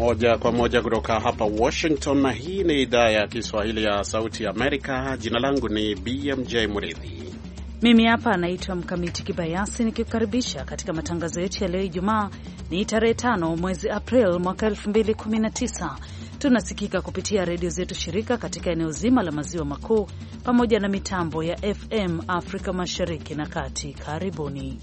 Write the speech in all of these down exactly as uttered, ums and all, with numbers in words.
Moja kwa moja kutoka hapa Washington, na hii ni idhaa ya Kiswahili ya Sauti ya Amerika. Jina langu ni B M J Mridhi. Mimi hapa naitwa Mkamiti Kibayasi nikikukaribisha katika matangazo yetu ya leo Ijumaa ni tarehe tano mwezi April mwaka elfu mbili kumi na tisa. Tunasikika kupitia redio zetu shirika katika eneo zima la maziwa makuu pamoja na mitambo ya F M Afrika Mashariki na Kati. Karibuni.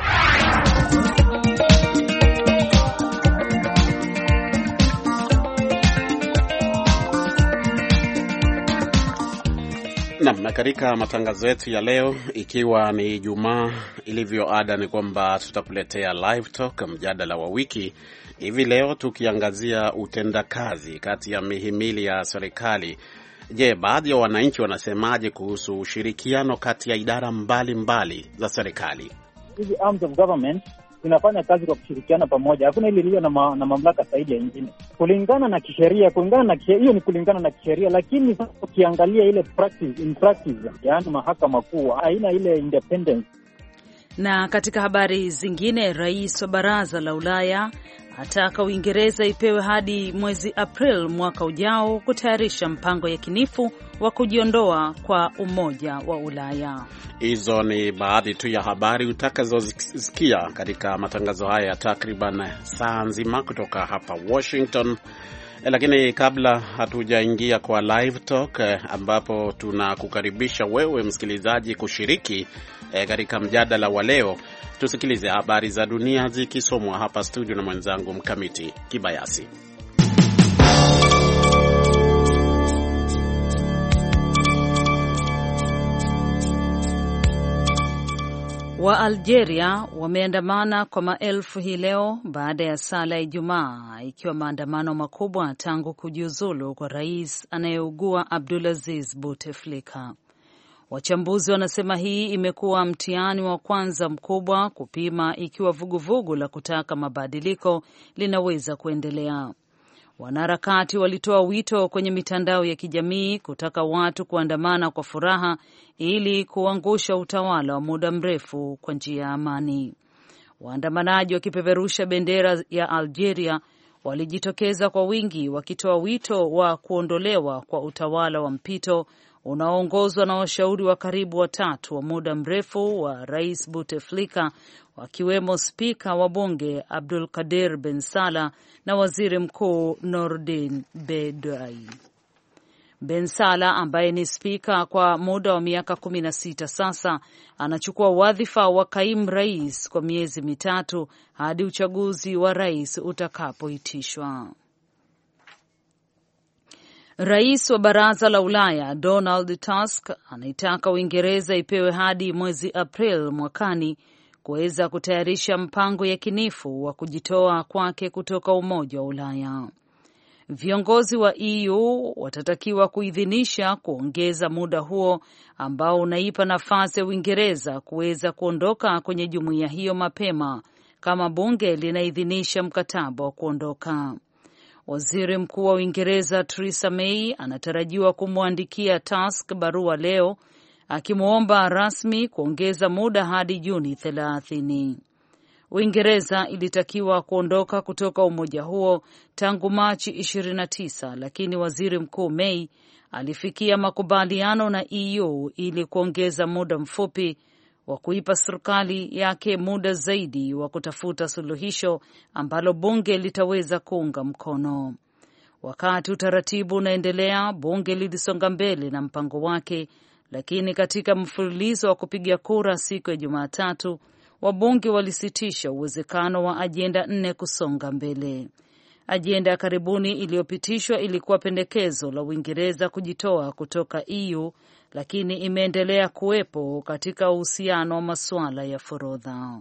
Na katika matangazo yetu ya leo, ikiwa ni Ijumaa, ilivyo ada ni kwamba tutakuletea live talk, mjadala wa wiki. Hivi leo tukiangazia utendakazi kati ya mihimili ya serikali. Je, baadhi ya wananchi wanasemaje kuhusu ushirikiano kati ya idara mbalimbali mbali za serikali? Hizi arms of government tunafanya kazi kwa kushirikiana pamoja. Hakuna ile iliyo na, ma, na mamlaka zaidi ya nyingine. Kulingana na kisheria, kulingana na hiyo ni kulingana na kisheria, lakini sasa ukiangalia ile practice in practice, yaani mahakama kuu haina ile independence. Na katika habari zingine, rais wa Baraza la Ulaya ataka Uingereza ipewe hadi mwezi April mwaka ujao kutayarisha mpango yakinifu wa kujiondoa kwa Umoja wa Ulaya. Hizo ni baadhi tu ya habari utakazosikia katika matangazo haya ya takriban saa nzima kutoka hapa Washington. Lakini kabla hatujaingia kwa live talk, ambapo tunakukaribisha wewe msikilizaji kushiriki katika mjadala wa leo, tusikilize habari za dunia zikisomwa hapa studio na mwenzangu Mkamiti Kibayasi. Wa Algeria wameandamana kwa maelfu hii leo baada ya sala ya Ijumaa, ikiwa maandamano makubwa tangu kujiuzulu kwa rais anayeugua Abdulaziz Bouteflika. Wachambuzi wanasema hii imekuwa mtihani wa kwanza mkubwa kupima ikiwa vuguvugu la kutaka mabadiliko linaweza kuendelea. Wanaharakati walitoa wito kwenye mitandao ya kijamii kutaka watu kuandamana kwa furaha ili kuangusha utawala wa muda mrefu kwa njia ya amani. Waandamanaji wakipeperusha bendera ya Algeria walijitokeza kwa wingi wakitoa wito wa kuondolewa kwa utawala wa mpito unaoongozwa na washauri wa karibu watatu wa muda mrefu wa Rais Bouteflika, wakiwemo spika wa bunge Abdulkader Ben Salah na waziri mkuu Nourdin Bedai. Ben Salah ambaye ni spika kwa muda wa miaka kumi na sita sasa anachukua wadhifa wa kaimu rais kwa miezi mitatu hadi uchaguzi wa rais utakapoitishwa. Rais wa Baraza la Ulaya Donald Tusk anaitaka Uingereza ipewe hadi mwezi April mwakani kuweza kutayarisha mpango yakinifu wa kujitoa kwake kutoka Umoja wa Ulaya. Viongozi wa E U watatakiwa kuidhinisha kuongeza muda huo ambao unaipa nafasi ya Uingereza kuweza kuondoka kwenye jumuiya hiyo mapema kama bunge linaidhinisha mkataba wa kuondoka. Waziri Mkuu wa Uingereza Theresa May anatarajiwa kumwandikia Tusk barua leo akimwomba rasmi kuongeza muda hadi Juni thelathini. Uingereza ilitakiwa kuondoka kutoka umoja huo tangu Machi ishirini na tisa, lakini Waziri Mkuu May alifikia makubaliano na E U ili kuongeza muda mfupi wa kuipa serikali yake muda zaidi wa kutafuta suluhisho ambalo bunge litaweza kuunga mkono. Wakati utaratibu unaendelea, bunge lilisonga mbele na mpango wake, lakini katika mfululizo wa kupiga kura siku ya Jumatatu, wabunge walisitisha uwezekano wa ajenda nne kusonga mbele. Ajenda ya karibuni iliyopitishwa ilikuwa pendekezo la Uingereza kujitoa kutoka E U, lakini imeendelea kuwepo katika uhusiano wa masuala ya forodha.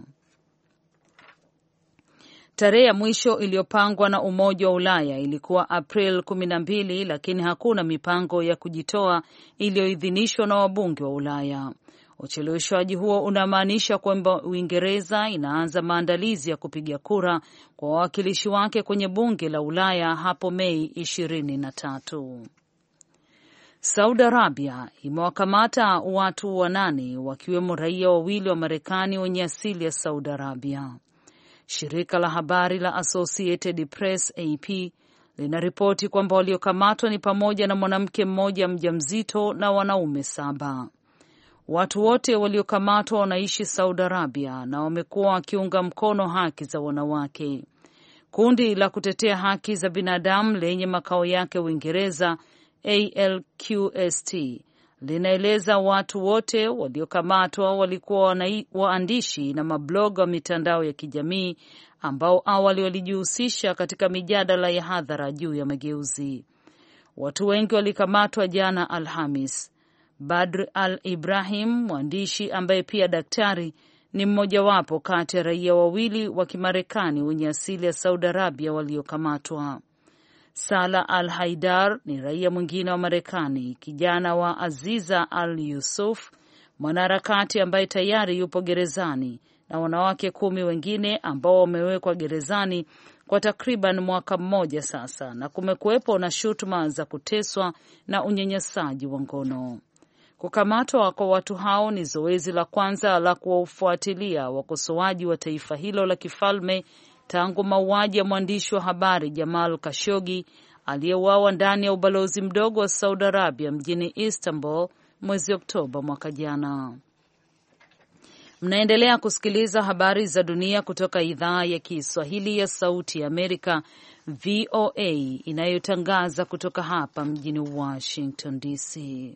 Tarehe ya mwisho iliyopangwa na Umoja wa Ulaya ilikuwa April kumi na mbili, lakini hakuna mipango ya kujitoa iliyoidhinishwa na wabunge wa Ulaya. Ucheleweshwaji huo unamaanisha kwamba Uingereza inaanza maandalizi ya kupiga kura kwa wawakilishi wake kwenye bunge la Ulaya hapo Mei ishirini na tatu. Saudi Arabia imewakamata watu wanane wakiwemo raia wawili wa Marekani wenye asili ya Saudi Arabia. Shirika la habari la Associated Press A P linaripoti kwamba waliokamatwa ni pamoja na mwanamke mmoja mjamzito na wanaume saba. Watu wote waliokamatwa wanaishi Saudi Arabia na wamekuwa wakiunga mkono haki za wanawake. Kundi la kutetea haki za binadamu lenye makao yake Uingereza, A L Q S T, linaeleza watu wote waliokamatwa walikuwa waandishi na mabloga wa mitandao ya kijamii ambao awali walijihusisha katika mijadala ya hadhara juu ya mageuzi. Watu wengi walikamatwa jana Alhamis. Badr al-Ibrahim, mwandishi ambaye pia daktari, ni mmojawapo kati ya raia wawili wa Kimarekani wenye asili ya Saudi Arabia waliokamatwa. Salah al-Haidar ni raia mwingine wa Marekani, kijana wa Aziza al-Yusuf, mwanaharakati ambaye tayari yupo gerezani, na wanawake kumi wengine ambao wamewekwa gerezani kwa takriban mwaka mmoja sasa, na kumekuwepo na shutuma za kuteswa na unyanyasaji wa ngono. Kukamatwa kwa watu hao ni zoezi la kwanza la kuwafuatilia wakosoaji wa taifa hilo la kifalme tangu mauaji ya mwandishi wa habari Jamal Khashoggi aliyeuawa ndani ya ubalozi mdogo wa Saudi Arabia mjini Istanbul mwezi Oktoba mwaka jana. Mnaendelea kusikiliza habari za dunia kutoka idhaa ya Kiswahili ya Sauti ya Amerika, V O A, inayotangaza kutoka hapa mjini Washington D C.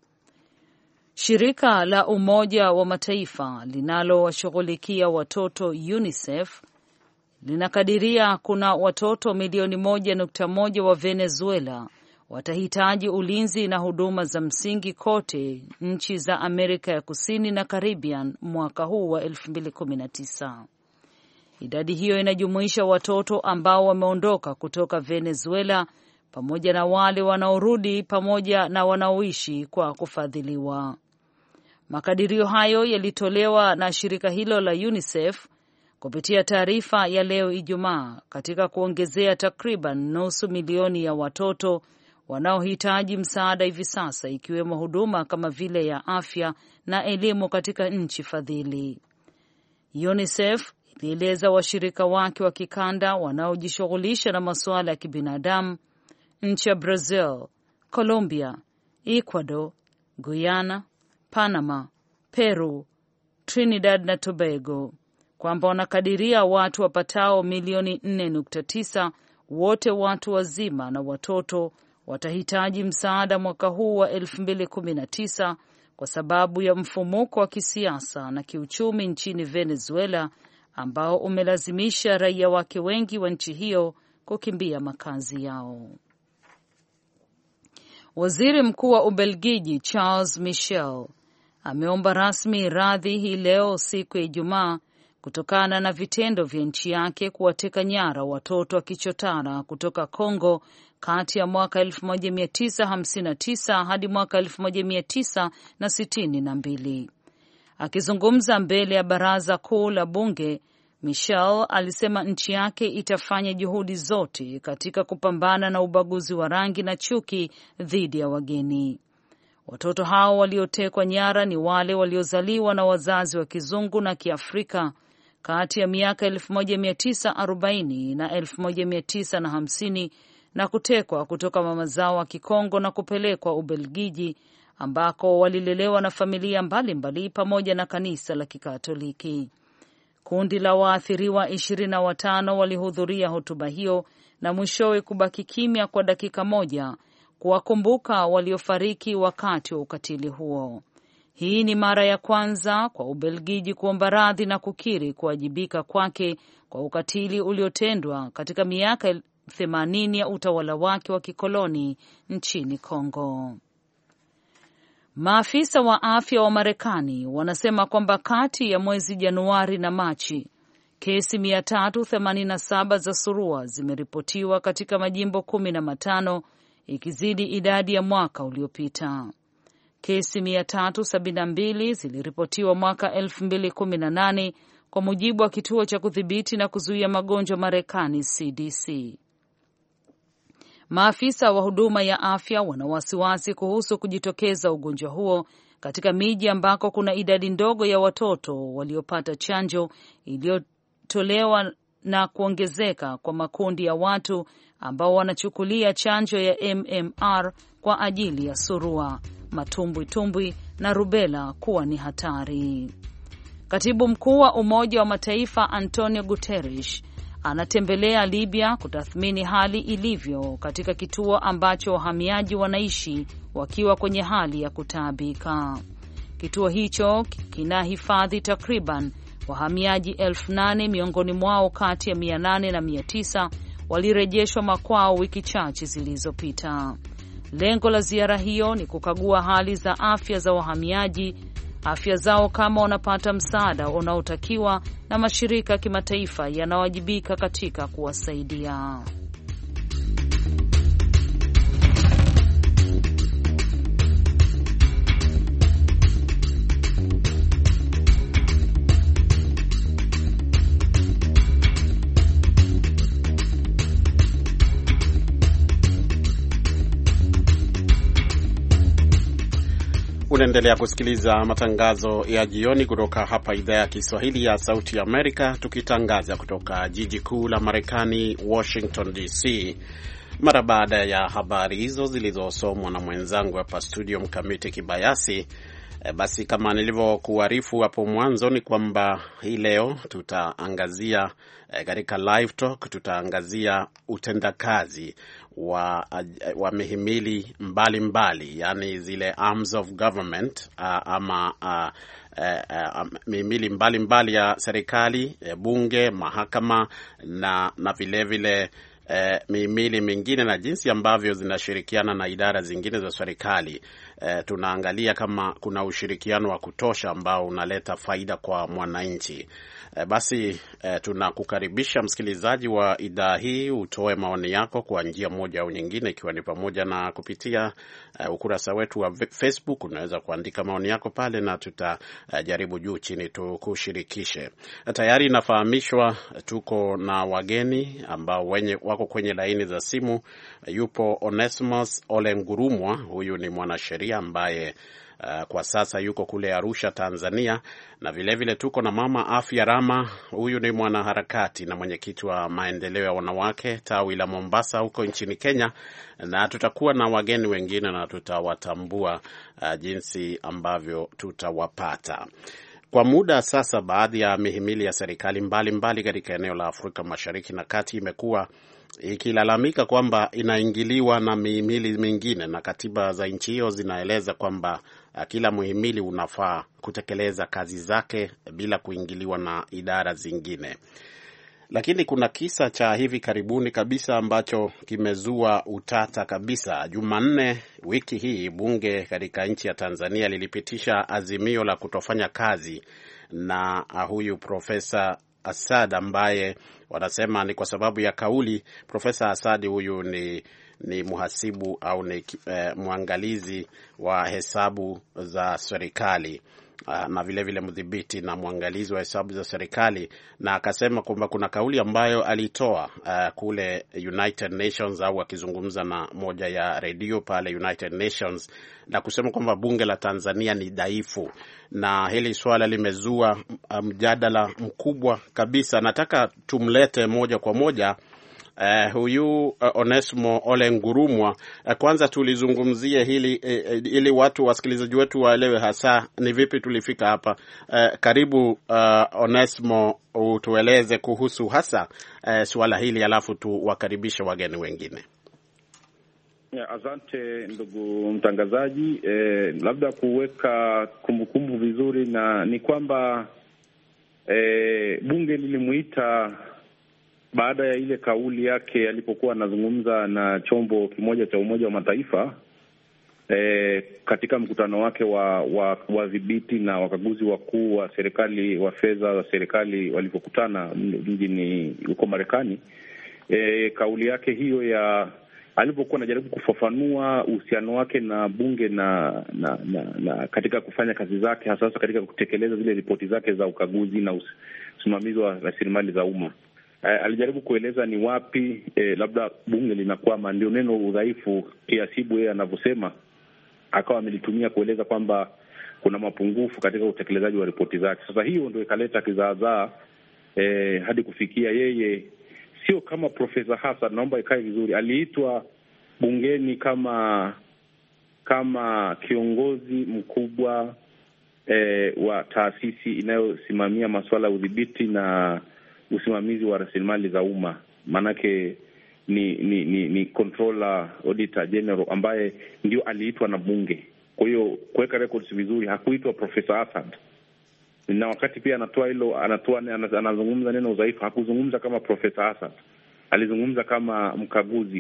Shirika la Umoja wa Mataifa linalowashughulikia watoto UNICEF linakadiria kuna watoto milioni moja nukta moja wa Venezuela watahitaji ulinzi na huduma za msingi kote nchi za Amerika ya Kusini na Caribbean mwaka huu wa elfu mbili kumi na tisa. Idadi hiyo inajumuisha watoto ambao wameondoka kutoka Venezuela pamoja na wale wanaorudi pamoja na wanaoishi kwa kufadhiliwa. Makadirio hayo yalitolewa na shirika hilo la UNICEF kupitia taarifa ya leo Ijumaa, katika kuongezea takriban nusu milioni ya watoto wanaohitaji msaada hivi sasa, ikiwemo huduma kama vile ya afya na elimu katika nchi fadhili. UNICEF ilieleza washirika wake wa kikanda wanaojishughulisha na masuala ya kibinadamu, nchi ya Brazil, Colombia, Ecuador, Guyana, Panama, Peru, Trinidad na Tobago, kwamba wanakadiria watu wapatao milioni nne nukta tisa, wote watu wazima na watoto, watahitaji msaada mwaka huu wa elfu mbili kumi na tisa kwa sababu ya mfumuko wa kisiasa na kiuchumi nchini Venezuela ambao umelazimisha raia wake wengi wa nchi hiyo kukimbia makazi yao. Waziri Mkuu wa Ubelgiji Charles Michel ameomba rasmi radhi hii leo siku ya Ijumaa kutokana na vitendo vya nchi yake kuwateka nyara watoto wa kichotara kutoka Kongo kati ya mwaka elfu moja mia tisa hamsini na tisa hadi mwaka elfu moja mia tisa sitini na mbili. Akizungumza mbele ya baraza kuu la bunge, Michel alisema nchi yake itafanya juhudi zote katika kupambana na ubaguzi wa rangi na chuki dhidi ya wageni. Watoto hao waliotekwa nyara ni wale waliozaliwa na wazazi wa kizungu na Kiafrika kati ya miaka elfu moja mia tisa arobaini na elfu moja mia tisa hamsini na kutekwa kutoka mama zao wa Kikongo na kupelekwa Ubelgiji ambako walilelewa na familia mbalimbali mbali pamoja na kanisa la Kikatoliki. Kundi la waathiriwa ishirini na watano walihudhuria hotuba hiyo na mwishowe kubaki kimya kwa dakika moja kuwakumbuka waliofariki wakati wa ukatili huo. Hii ni mara ya kwanza kwa Ubelgiji kuomba radhi na kukiri kuwajibika kwake kwa ukatili uliotendwa katika miaka themanini ya utawala wake wa kikoloni nchini Kongo. Maafisa wa afya wa Marekani wanasema kwamba kati ya mwezi Januari na Machi, kesi mia tatu themanini na saba za surua zimeripotiwa katika majimbo kumi na matano, ikizidi idadi ya mwaka uliopita. Kesi mia tatu sabini na mbili ziliripotiwa mwaka elfu mbili kumi na nane kwa mujibu wa kituo cha kudhibiti na kuzuia magonjwa Marekani C D C. Maafisa wa huduma ya afya wana wasiwasi kuhusu kujitokeza ugonjwa huo katika miji ambako kuna idadi ndogo ya watoto waliopata chanjo iliyotolewa na kuongezeka kwa makundi ya watu ambao wanachukulia chanjo ya M M R kwa ajili ya surua, matumbwitumbwi na rubela kuwa ni hatari. Katibu mkuu wa Umoja wa Mataifa Antonio Guterres anatembelea Libya kutathmini hali ilivyo katika kituo ambacho wahamiaji wanaishi wakiwa kwenye hali ya kutaabika. Kituo hicho kinahifadhi takriban wahamiaji elfu nane, miongoni mwao kati ya mia nane na mia tisa walirejeshwa makwao wiki chache zilizopita. Lengo la ziara hiyo ni kukagua hali za afya za wahamiaji, afya zao kama wanapata msaada unaotakiwa na mashirika ya kimataifa yanawajibika katika kuwasaidia. Unaendelea kusikiliza matangazo ya jioni kutoka hapa idhaa ya Kiswahili ya Sauti ya Amerika, tukitangaza kutoka jiji kuu la Marekani, Washington D C. Mara baada ya habari hizo zilizosomwa na mwenzangu hapa studio Mkamiti Kibayasi, e, basi kama nilivyokuarifu hapo mwanzo ni kwamba hii leo tutaangazia katika e, live talk tutaangazia utendakazi wa, wa mihimili mbalimbali, yani zile arms of government uh, ama uh, uh, uh, mihimili mbalimbali ya serikali, uh, bunge, mahakama na na vile vile uh, mihimili mingine na jinsi ambavyo zinashirikiana na idara zingine za serikali. Uh, tunaangalia kama kuna ushirikiano wa kutosha ambao unaleta faida kwa mwananchi. Basi eh, tunakukaribisha msikilizaji wa idhaa hii utoe maoni yako kwa njia moja au nyingine, ikiwa ni pamoja na kupitia uh, ukurasa wetu wa Facebook. Unaweza kuandika maoni yako pale na tutajaribu uh, juu chini tukushirikishe. Tayari nafahamishwa tuko na wageni ambao wenye wako kwenye laini za simu. Yupo Onesmus Ole Ngurumwa, huyu ni mwanasheria ambaye Uh, kwa sasa yuko kule Arusha, Tanzania, na vile vile tuko na Mama Afya Rama, huyu ni mwanaharakati na mwenyekiti wa maendeleo ya wanawake tawi la Mombasa huko nchini Kenya, na tutakuwa na wageni wengine na tutawatambua uh, jinsi ambavyo tutawapata. Kwa muda sasa, baadhi ya mihimili ya serikali mbalimbali katika eneo la Afrika Mashariki na Kati imekuwa ikilalamika kwamba inaingiliwa na mihimili mingine, na katiba za nchi hiyo zinaeleza kwamba uh, kila muhimili unafaa kutekeleza kazi zake bila kuingiliwa na idara zingine. Lakini kuna kisa cha hivi karibuni kabisa ambacho kimezua utata kabisa. Jumanne wiki hii bunge katika nchi ya Tanzania lilipitisha azimio la kutofanya kazi na uh, huyu Profesa Assad ambaye wanasema ni kwa sababu ya kauli. Profesa Assad huyu ni ni muhasibu au ni eh, mwangalizi wa hesabu za serikali uh, na vile vile mdhibiti na mwangalizi wa hesabu za serikali, na akasema kwamba kuna kauli ambayo alitoa uh, kule United Nations au akizungumza na moja ya redio pale United Nations, na kusema kwamba bunge la Tanzania ni dhaifu, na hili swala limezua mjadala mkubwa kabisa. Nataka tumlete moja kwa moja Uh, huyu uh, Onesmo Ole Ngurumwa. Uh, kwanza tulizungumzie hili uh, ili watu wasikilizaji wetu waelewe hasa ni vipi tulifika hapa. Uh, karibu uh, Onesmo, utueleze kuhusu hasa uh, swala hili, alafu tuwakaribishe wageni wengine. Ya, asante ndugu mtangazaji. Eh, labda kuweka kumbukumbu vizuri na ni kwamba eh, bunge lilimuita baada ya ile kauli yake alipokuwa anazungumza na chombo kimoja cha Umoja wa Mataifa e, katika mkutano wake wa wa wadhibiti na wakaguzi wakuu wa serikali wa fedha za serikali walipokutana mjini huko Marekani. E, kauli yake hiyo ya alipokuwa anajaribu kufafanua uhusiano wake na bunge na na, na na katika kufanya kazi zake, hasa katika kutekeleza zile ripoti zake za ukaguzi na usimamizi wa rasilimali za umma. Uh, alijaribu kueleza ni wapi eh, labda bunge linakwama, ndio neno udhaifu kiasibu yeye anavyosema, akawa amelitumia kueleza kwamba kuna mapungufu katika utekelezaji wa ripoti zake. Sasa hiyo ndio ikaleta kizaazaa eh, hadi kufikia yeye sio kama Profesa Hassan, naomba ikae vizuri, aliitwa bungeni kama kama kiongozi mkubwa eh, wa taasisi inayosimamia masuala ya udhibiti na usimamizi wa rasilimali za umma. Maanake ni ni ni, ni controller auditor general ambaye ndio aliitwa na bunge. Kwa hiyo kuweka records vizuri, hakuitwa Profesa Hassan. Na wakati pia anatoa hilo, anatoa anazungumza neno udhaifu, hakuzungumza kama Profesa Hassan, alizungumza kama mkaguzi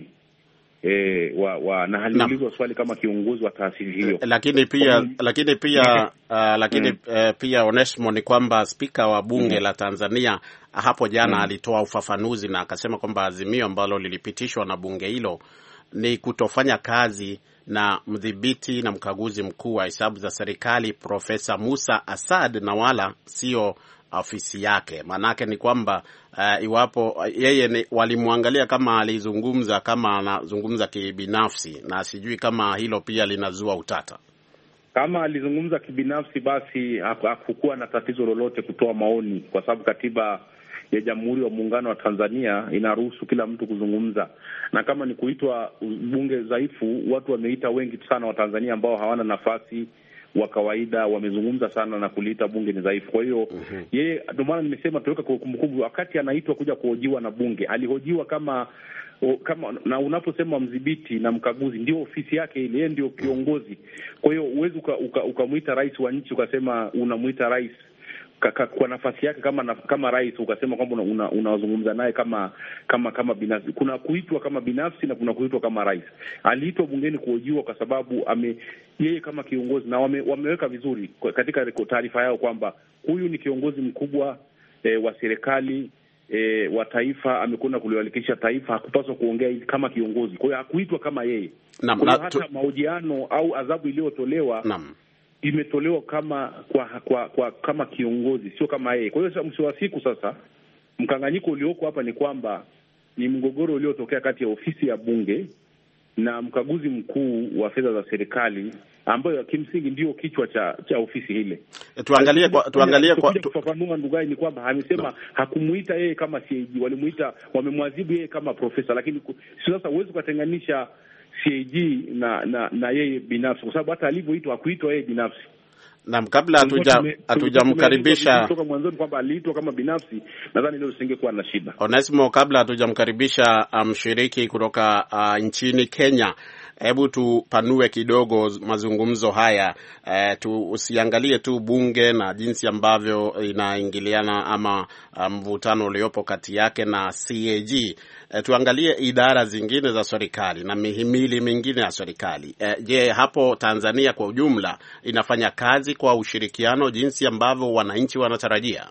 e, wa, wa na aliulizwa swali kama kiongozi wa taasisi hiyo. Lakini pia um, lakini pia uh, lakini mm. uh, pia Onesmo, ni kwamba spika wa bunge mm. la Tanzania hapo jana mm. alitoa ufafanuzi na akasema kwamba azimio ambalo lilipitishwa na bunge hilo ni kutofanya kazi na mdhibiti na mkaguzi mkuu wa hesabu za serikali Profesa Musa Asad, na wala sio ofisi yake. Manake ni kwamba uh, iwapo yeye ni, walimwangalia kama alizungumza kama anazungumza kibinafsi, na sijui kama hilo pia linazua utata. Kama alizungumza kibinafsi, basi hakukuwa na tatizo lolote kutoa maoni, kwa sababu katiba ya Jamhuri ya Muungano wa Tanzania inaruhusu kila mtu kuzungumza. Na kama ni kuitwa bunge dhaifu, watu wameita wengi sana wa Tanzania ambao hawana nafasi wa kawaida, wamezungumza sana na kuliita bunge ni dhaifu. Kwa hiyo mm-hmm. yeye, ndio maana nimesema tuweka kwa kumbukumbu, wakati anaitwa kuja kuhojiwa na bunge, alihojiwa kama o, kama na unaposema mdhibiti na mkaguzi ndio ofisi yake ile, yeye ndio kiongozi. Kwa hiyo uwezi ukamuita uka, uka rais wa nchi ukasema unamuita rais Kaka, kwa nafasi yake kama na, kama rais ukasema kwamba unazungumza una naye kama kama kama binafsi. Kuna kuitwa kama binafsi na kuna kuitwa kama rais. Aliitwa bungeni kuhojiwa kwa sababu ame yeye kama kiongozi, na wame, wameweka vizuri katika taarifa yao kwamba huyu ni kiongozi mkubwa e, wa serikali e, wa taifa, amekwenda kuliwakilisha taifa, hakupaswa kuongea kama kiongozi. Kwa hiyo hakuitwa kama yeye. Naam, na hata tu... mahojiano au adhabu iliyotolewa naam imetolewa kama kwa, kwa kwa kama kiongozi, sio kama yeye. Kwa hiyo mwisho wa siku sasa mkanganyiko ulioko hapa ni kwamba ni mgogoro uliotokea kati ya ofisi ya bunge na mkaguzi mkuu wa fedha za serikali, ambayo kimsingi ndio kichwa cha cha ofisi ile. Tuangalie kwa tuangalie kwa kufafanua Ndugai ni kwamba amesema no. hakumuita yeye kama C A G, walimuita, wamemwadhibu yeye kama profesa, lakini sasa huwezi kutenganisha C A G na na na yeye binafsi, kwa sababu hata alivyoitwa hakuitwa yeye binafsi. Naam, kabla hatuja hatujamkaribisha kutoka mwanzoni kwamba aliitwa kama binafsi, nadhani leo usingekuwa na shida. Onesmo, kabla hatujamkaribisha mshiriki um, kutoka uh, nchini Kenya, hebu tupanue kidogo mazungumzo haya. E, tu usiangalie tu bunge na jinsi ambavyo inaingiliana ama mvutano um, uliopo kati yake na C A G. E, tuangalie idara zingine za serikali na mihimili mingine ya serikali. E, je, hapo Tanzania kwa ujumla inafanya kazi kwa ushirikiano jinsi ambavyo wananchi wanatarajia?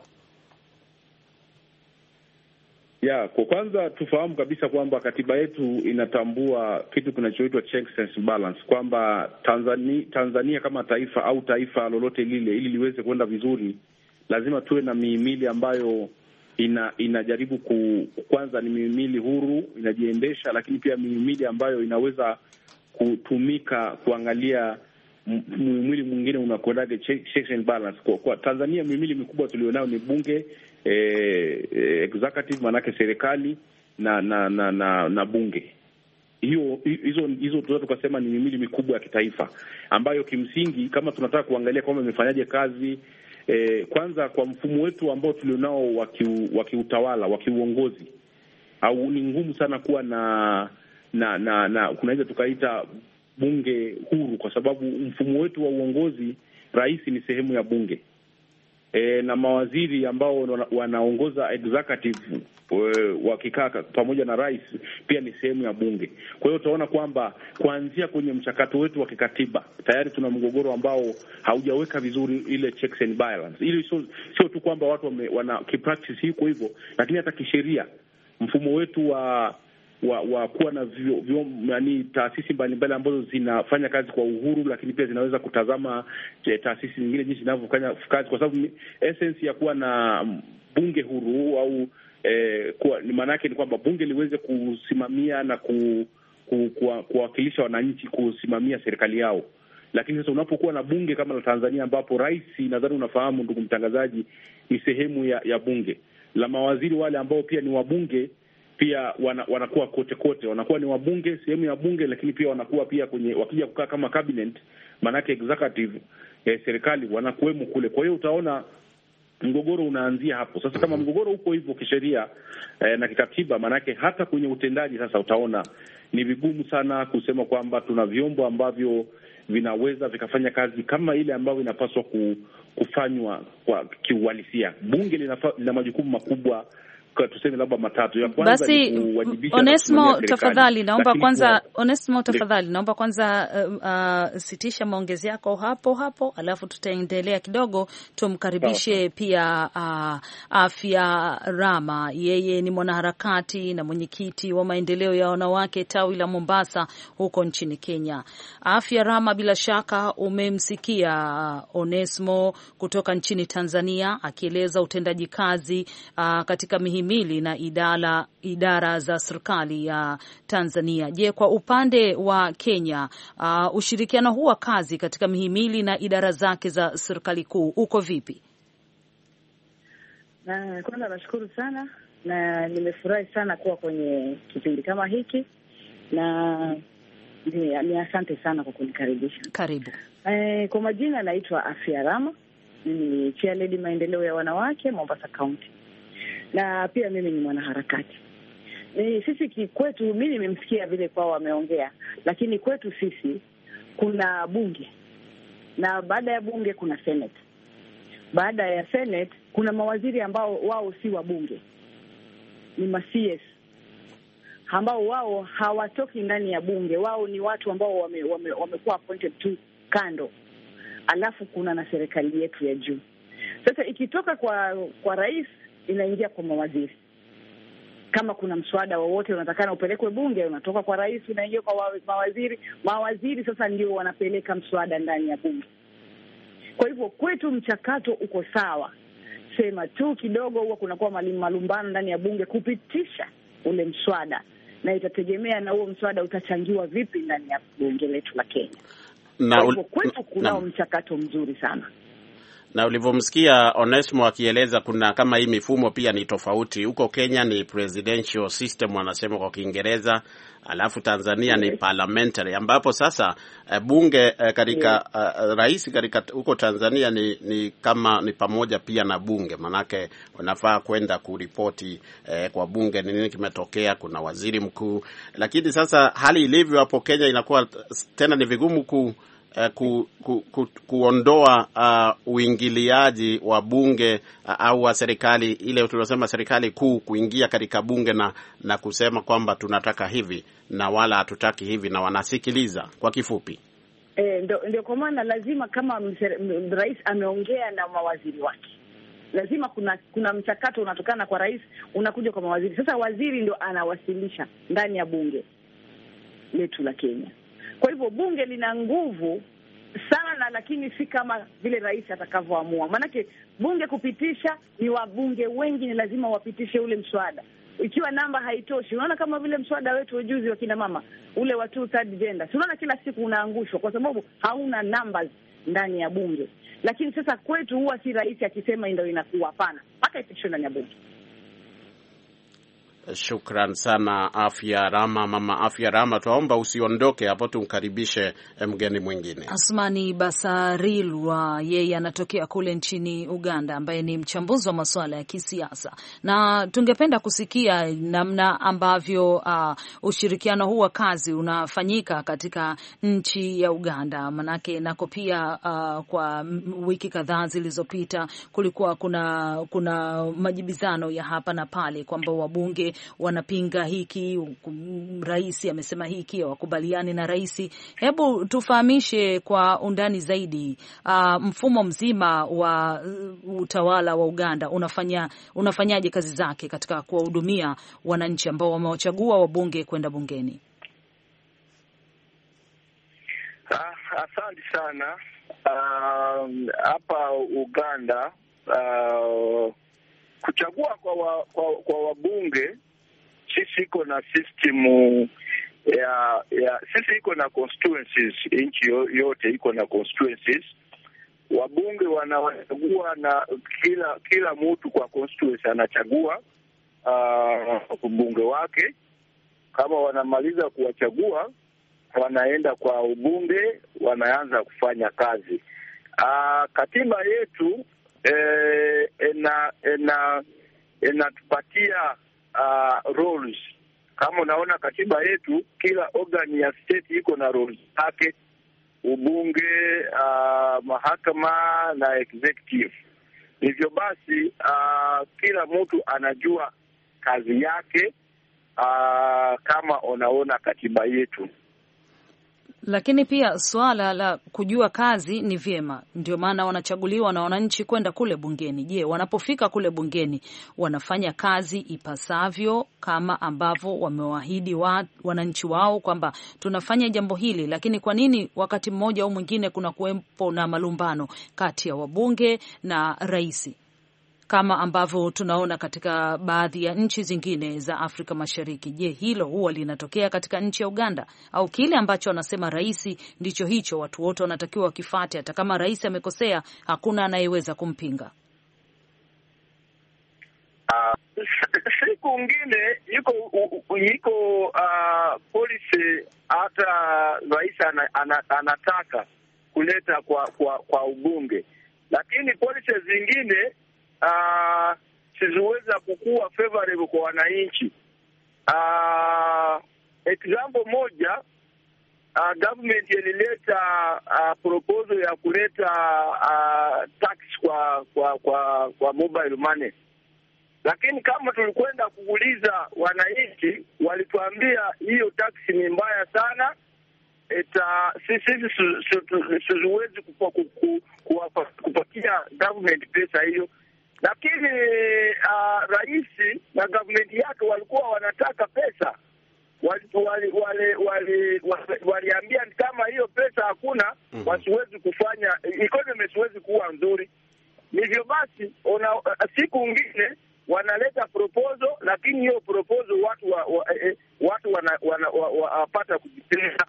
Ya, kwa kwanza tufahamu kabisa kwamba katiba yetu inatambua kitu kinachoitwa checks and balance, kwamba Tanzania, Tanzania kama taifa au taifa lolote lile, ili liweze kwenda vizuri, lazima tuwe na mihimili ambayo ina inajaribu ku, kwanza ni mihimili huru, inajiendesha, lakini pia mihimili ambayo inaweza kutumika kuangalia mhimili mwingine unakwendaje, checks and balance. Kwa, kwa Tanzania mihimili mikubwa tulionao ni bunge, eh, executive manake serikali na na na na, na bunge. Hiyo hizo hizo tunaweza tukasema ni mihimili mikubwa ya kitaifa ambayo kimsingi kama tunataka kuangalia kwamba imefanyaje kazi, eh, kwanza kwa mfumo wetu ambao tulionao wa kiutawala, wa kiuongozi, au ni ngumu sana kuwa na na na, na kunaweza tukaita bunge huru, kwa sababu mfumo wetu wa uongozi, rais ni sehemu ya bunge e, na mawaziri ambao wanaongoza executive wakikaa pamoja na rais pia ni sehemu ya bunge. Kwa hiyo utaona kwamba kuanzia kwenye mchakato wetu wa kikatiba tayari tuna mgogoro ambao haujaweka vizuri ile checks and balance. Ili sio sio tu kwamba watu wame, wana kipractice hiko hivyo, lakini hata kisheria mfumo wetu wa wa, wa kuwa na vyo, vyo, yani taasisi mbalimbali ambazo zinafanya kazi kwa uhuru, lakini pia zinaweza kutazama taasisi nyingine jinsi zinavyofanya kazi, kwa sababu essence ya kuwa na bunge huru au eh, kwa ni maana yake ni kwamba bunge liweze kusimamia na ku, ku, ku, kuwakilisha wananchi, kusimamia serikali yao. Lakini sasa unapokuwa na bunge kama la Tanzania ambapo rais, nadhani unafahamu ndugu mtangazaji, ni sehemu ya, ya bunge, la mawaziri wale ambao pia ni wabunge pia wana, wanakuwa kote kote, wanakuwa ni wabunge sehemu ya bunge, lakini pia wanakuwa pia kwenye wakija kukaa kama cabinet, manake executive eh, serikali wanakuwemo kule. Kwa hiyo utaona mgogoro unaanzia hapo. Sasa kama mgogoro uko hivyo kisheria eh, na kikatiba, manake hata kwenye utendaji sasa utaona ni vigumu sana kusema kwamba tuna vyombo ambavyo vinaweza vikafanya kazi kama ile ambayo inapaswa kufanywa kwa kiuhalisia. Bunge lina, lina majukumu makubwa, tuseme labda matatu. Ya kwanza basi, ni kuwajibisha. Onesmo tafadhali naomba kwanza kwa... Onesmo tafadhali naomba kwanza uh, uh, sitisha maongezi yako hapo hapo, alafu tutaendelea kidogo. Tumkaribishe pia uh, Afya Rama, yeye ni mwanaharakati na mwenyekiti wa maendeleo ya wanawake tawi la Mombasa huko nchini Kenya. Afya Rama, bila shaka umemsikia uh, Onesmo kutoka nchini Tanzania akieleza utendaji kazi uh, katika mihimili na idara, idara za serikali ya Tanzania. Je, kwa upande wa Kenya uh, ushirikiano huu wa kazi katika mihimili na idara zake za serikali kuu uko vipi? Na kwanza nashukuru sana na nimefurahi sana kuwa kwenye kipindi kama hiki, na ni, ni asante sana kwa kunikaribisha. Karibu. Eh, kwa majina naitwa Afya Rama, mimi ni chairlady maendeleo ya wanawake Mombasa County, na pia mimi ni mwanaharakati. Ni sisi kwetu, mimi nimemsikia vile kwao wameongea, lakini kwetu sisi kuna bunge, na baada ya bunge kuna senate. Baada ya senate kuna mawaziri ambao wao si wa bunge, ni ma-C S ambao wao hawatoki ndani ya bunge, wao ni watu ambao wamekuwa wame, wame appointed tu kando. Alafu kuna na serikali yetu ya juu. Sasa ikitoka kwa kwa rais inaingia kwa mawaziri. Kama kuna mswada wowote unatakana upelekwe bunge, unatoka kwa rais unaingia kwa mawaziri. Mawaziri sasa ndio wanapeleka mswada ndani ya bunge. Kwa hivyo kwetu mchakato uko sawa, sema tu kidogo huwa kunakuwa malumbano ndani ya bunge kupitisha ule mswada, na itategemea na huo mswada utachangiwa vipi ndani ya bunge letu la Kenya. Na kwa hivyo kwetu kuna mchakato mzuri sana. Na ulivyomsikia Onesmo akieleza, kuna kama hii mifumo pia ni tofauti. Huko Kenya ni presidential system wanasema kwa Kiingereza, alafu Tanzania yes. ni parliamentary, ambapo sasa uh, bunge uh, katika uh, rais katika huko Tanzania ni, ni kama ni pamoja pia na bunge, manake wanafaa kwenda kuripoti uh, kwa bunge ni nini kimetokea, kuna waziri mkuu. Lakini sasa hali ilivyo hapo Kenya inakuwa tena ni vigumu ku Uh, ku, ku, ku, kuondoa uh, uingiliaji wa bunge uh, au wa serikali ile tunasema serikali kuu kuingia katika bunge na na kusema kwamba tunataka hivi na wala hatutaki hivi, na wanasikiliza kwa kifupi. Eh, ndio ndio kwa maana lazima kama msere, m, rais ameongea na mawaziri wake, lazima kuna kuna mchakato unatokana kwa rais unakuja kwa mawaziri. Sasa waziri ndio anawasilisha ndani ya bunge letu la Kenya. Kwa hivyo bunge lina nguvu sana, lakini si kama vile rais atakavyoamua. Maanake bunge kupitisha ni wabunge wengi, ni lazima wapitishe ule mswada. Ikiwa namba haitoshi, unaona kama vile mswada wetu ujuzi wa kina mama ule wa two third gender, si unaona kila siku unaangushwa kwa sababu hauna numbers ndani ya bunge. Lakini sasa kwetu huwa si rais akisema ndio inakuwa, hapana, mpaka ipitishwe ndani ya bunge. Shukran sana Afya Rama, mama Afya Rama. Tuomba usiondoke hapo, tumkaribishe mgeni mwingine. Asmani Basarilwa, yeye anatokea kule nchini Uganda, ambaye ni mchambuzi wa masuala ya kisiasa, na tungependa kusikia namna ambavyo uh, ushirikiano huu wa kazi unafanyika katika nchi ya Uganda. Manake nako pia uh, kwa wiki kadhaa zilizopita kulikuwa kuna kuna majibizano ya hapa na pale kwamba wabunge wanapinga hiki, rais amesema hiki, hawakubaliani na rais. Hebu tufahamishe kwa undani zaidi uh, mfumo mzima wa uh, utawala wa Uganda unafanya unafanyaje kazi zake katika kuwahudumia wananchi ambao wamewachagua wabunge kwenda bungeni? Ah, asante sana. Hapa uh, Uganda uh, kuchagua kwa wa, kwa, kwa wabunge, sisi iko na system ya ya sisi iko na constituencies, nchi yote iko na constituencies, wabunge wanawachagua na kila kila mtu kwa constituency anachagua uh, ubunge wake. Kama wanamaliza kuwachagua, wanaenda kwa ubunge, wanaanza kufanya kazi. Uh, katiba yetu eh, ina ina inatupatia uh, roles. Kama unaona katiba yetu, kila organ ya state iko na roles zake: ubunge, uh, mahakama na executive. Hivyo basi uh, kila mtu anajua kazi yake uh, kama unaona katiba yetu. Lakini pia suala la kujua kazi ni vyema, ndio maana wanachaguliwa na wananchi kwenda kule bungeni. Je, wanapofika kule bungeni wanafanya kazi ipasavyo kama ambavyo wamewaahidi wa, wananchi wao kwamba tunafanya jambo hili? Lakini kwa nini wakati mmoja au mwingine kuna kuwepo na malumbano kati ya wabunge na rais, kama ambavyo tunaona katika baadhi ya nchi zingine za Afrika Mashariki? Je, hilo huwa linatokea katika nchi ya Uganda, au kile ambacho anasema rais ndicho hicho watu wote wanatakiwa wakifuate? Hata kama rais amekosea, hakuna anayeweza kumpinga. Uh, siku ngine iko iko uh, policy hata rais ana, ana, anataka kuleta kwa kwa, kwa ubunge, lakini policy zingine Uh, siziweza kukuwa favorable kwa wananchi. Uh, example moja, uh, government ilileta uh, proposal ya kuleta uh, tax kwa kwa kwa kwa mobile money, lakini kama tulikwenda kuuliza wananchi, walituambia hiyo tax ni mbaya sana, eta sisi siziwezi kupatia government pesa hiyo. Lakini uh, rais na government yake walikuwa wanataka pesa. Waliambia wali, wali, wali, wali kama hiyo pesa hakuna, mm -hmm. wasiwezi kufanya economy, siwezi kuwa nzuri. Hivyo basi ona, uh, siku nyingine wanaleta proposal, lakini hiyo proposal watu wa, wa, eh, watu wanapata wana, wa, wa, kujipenda.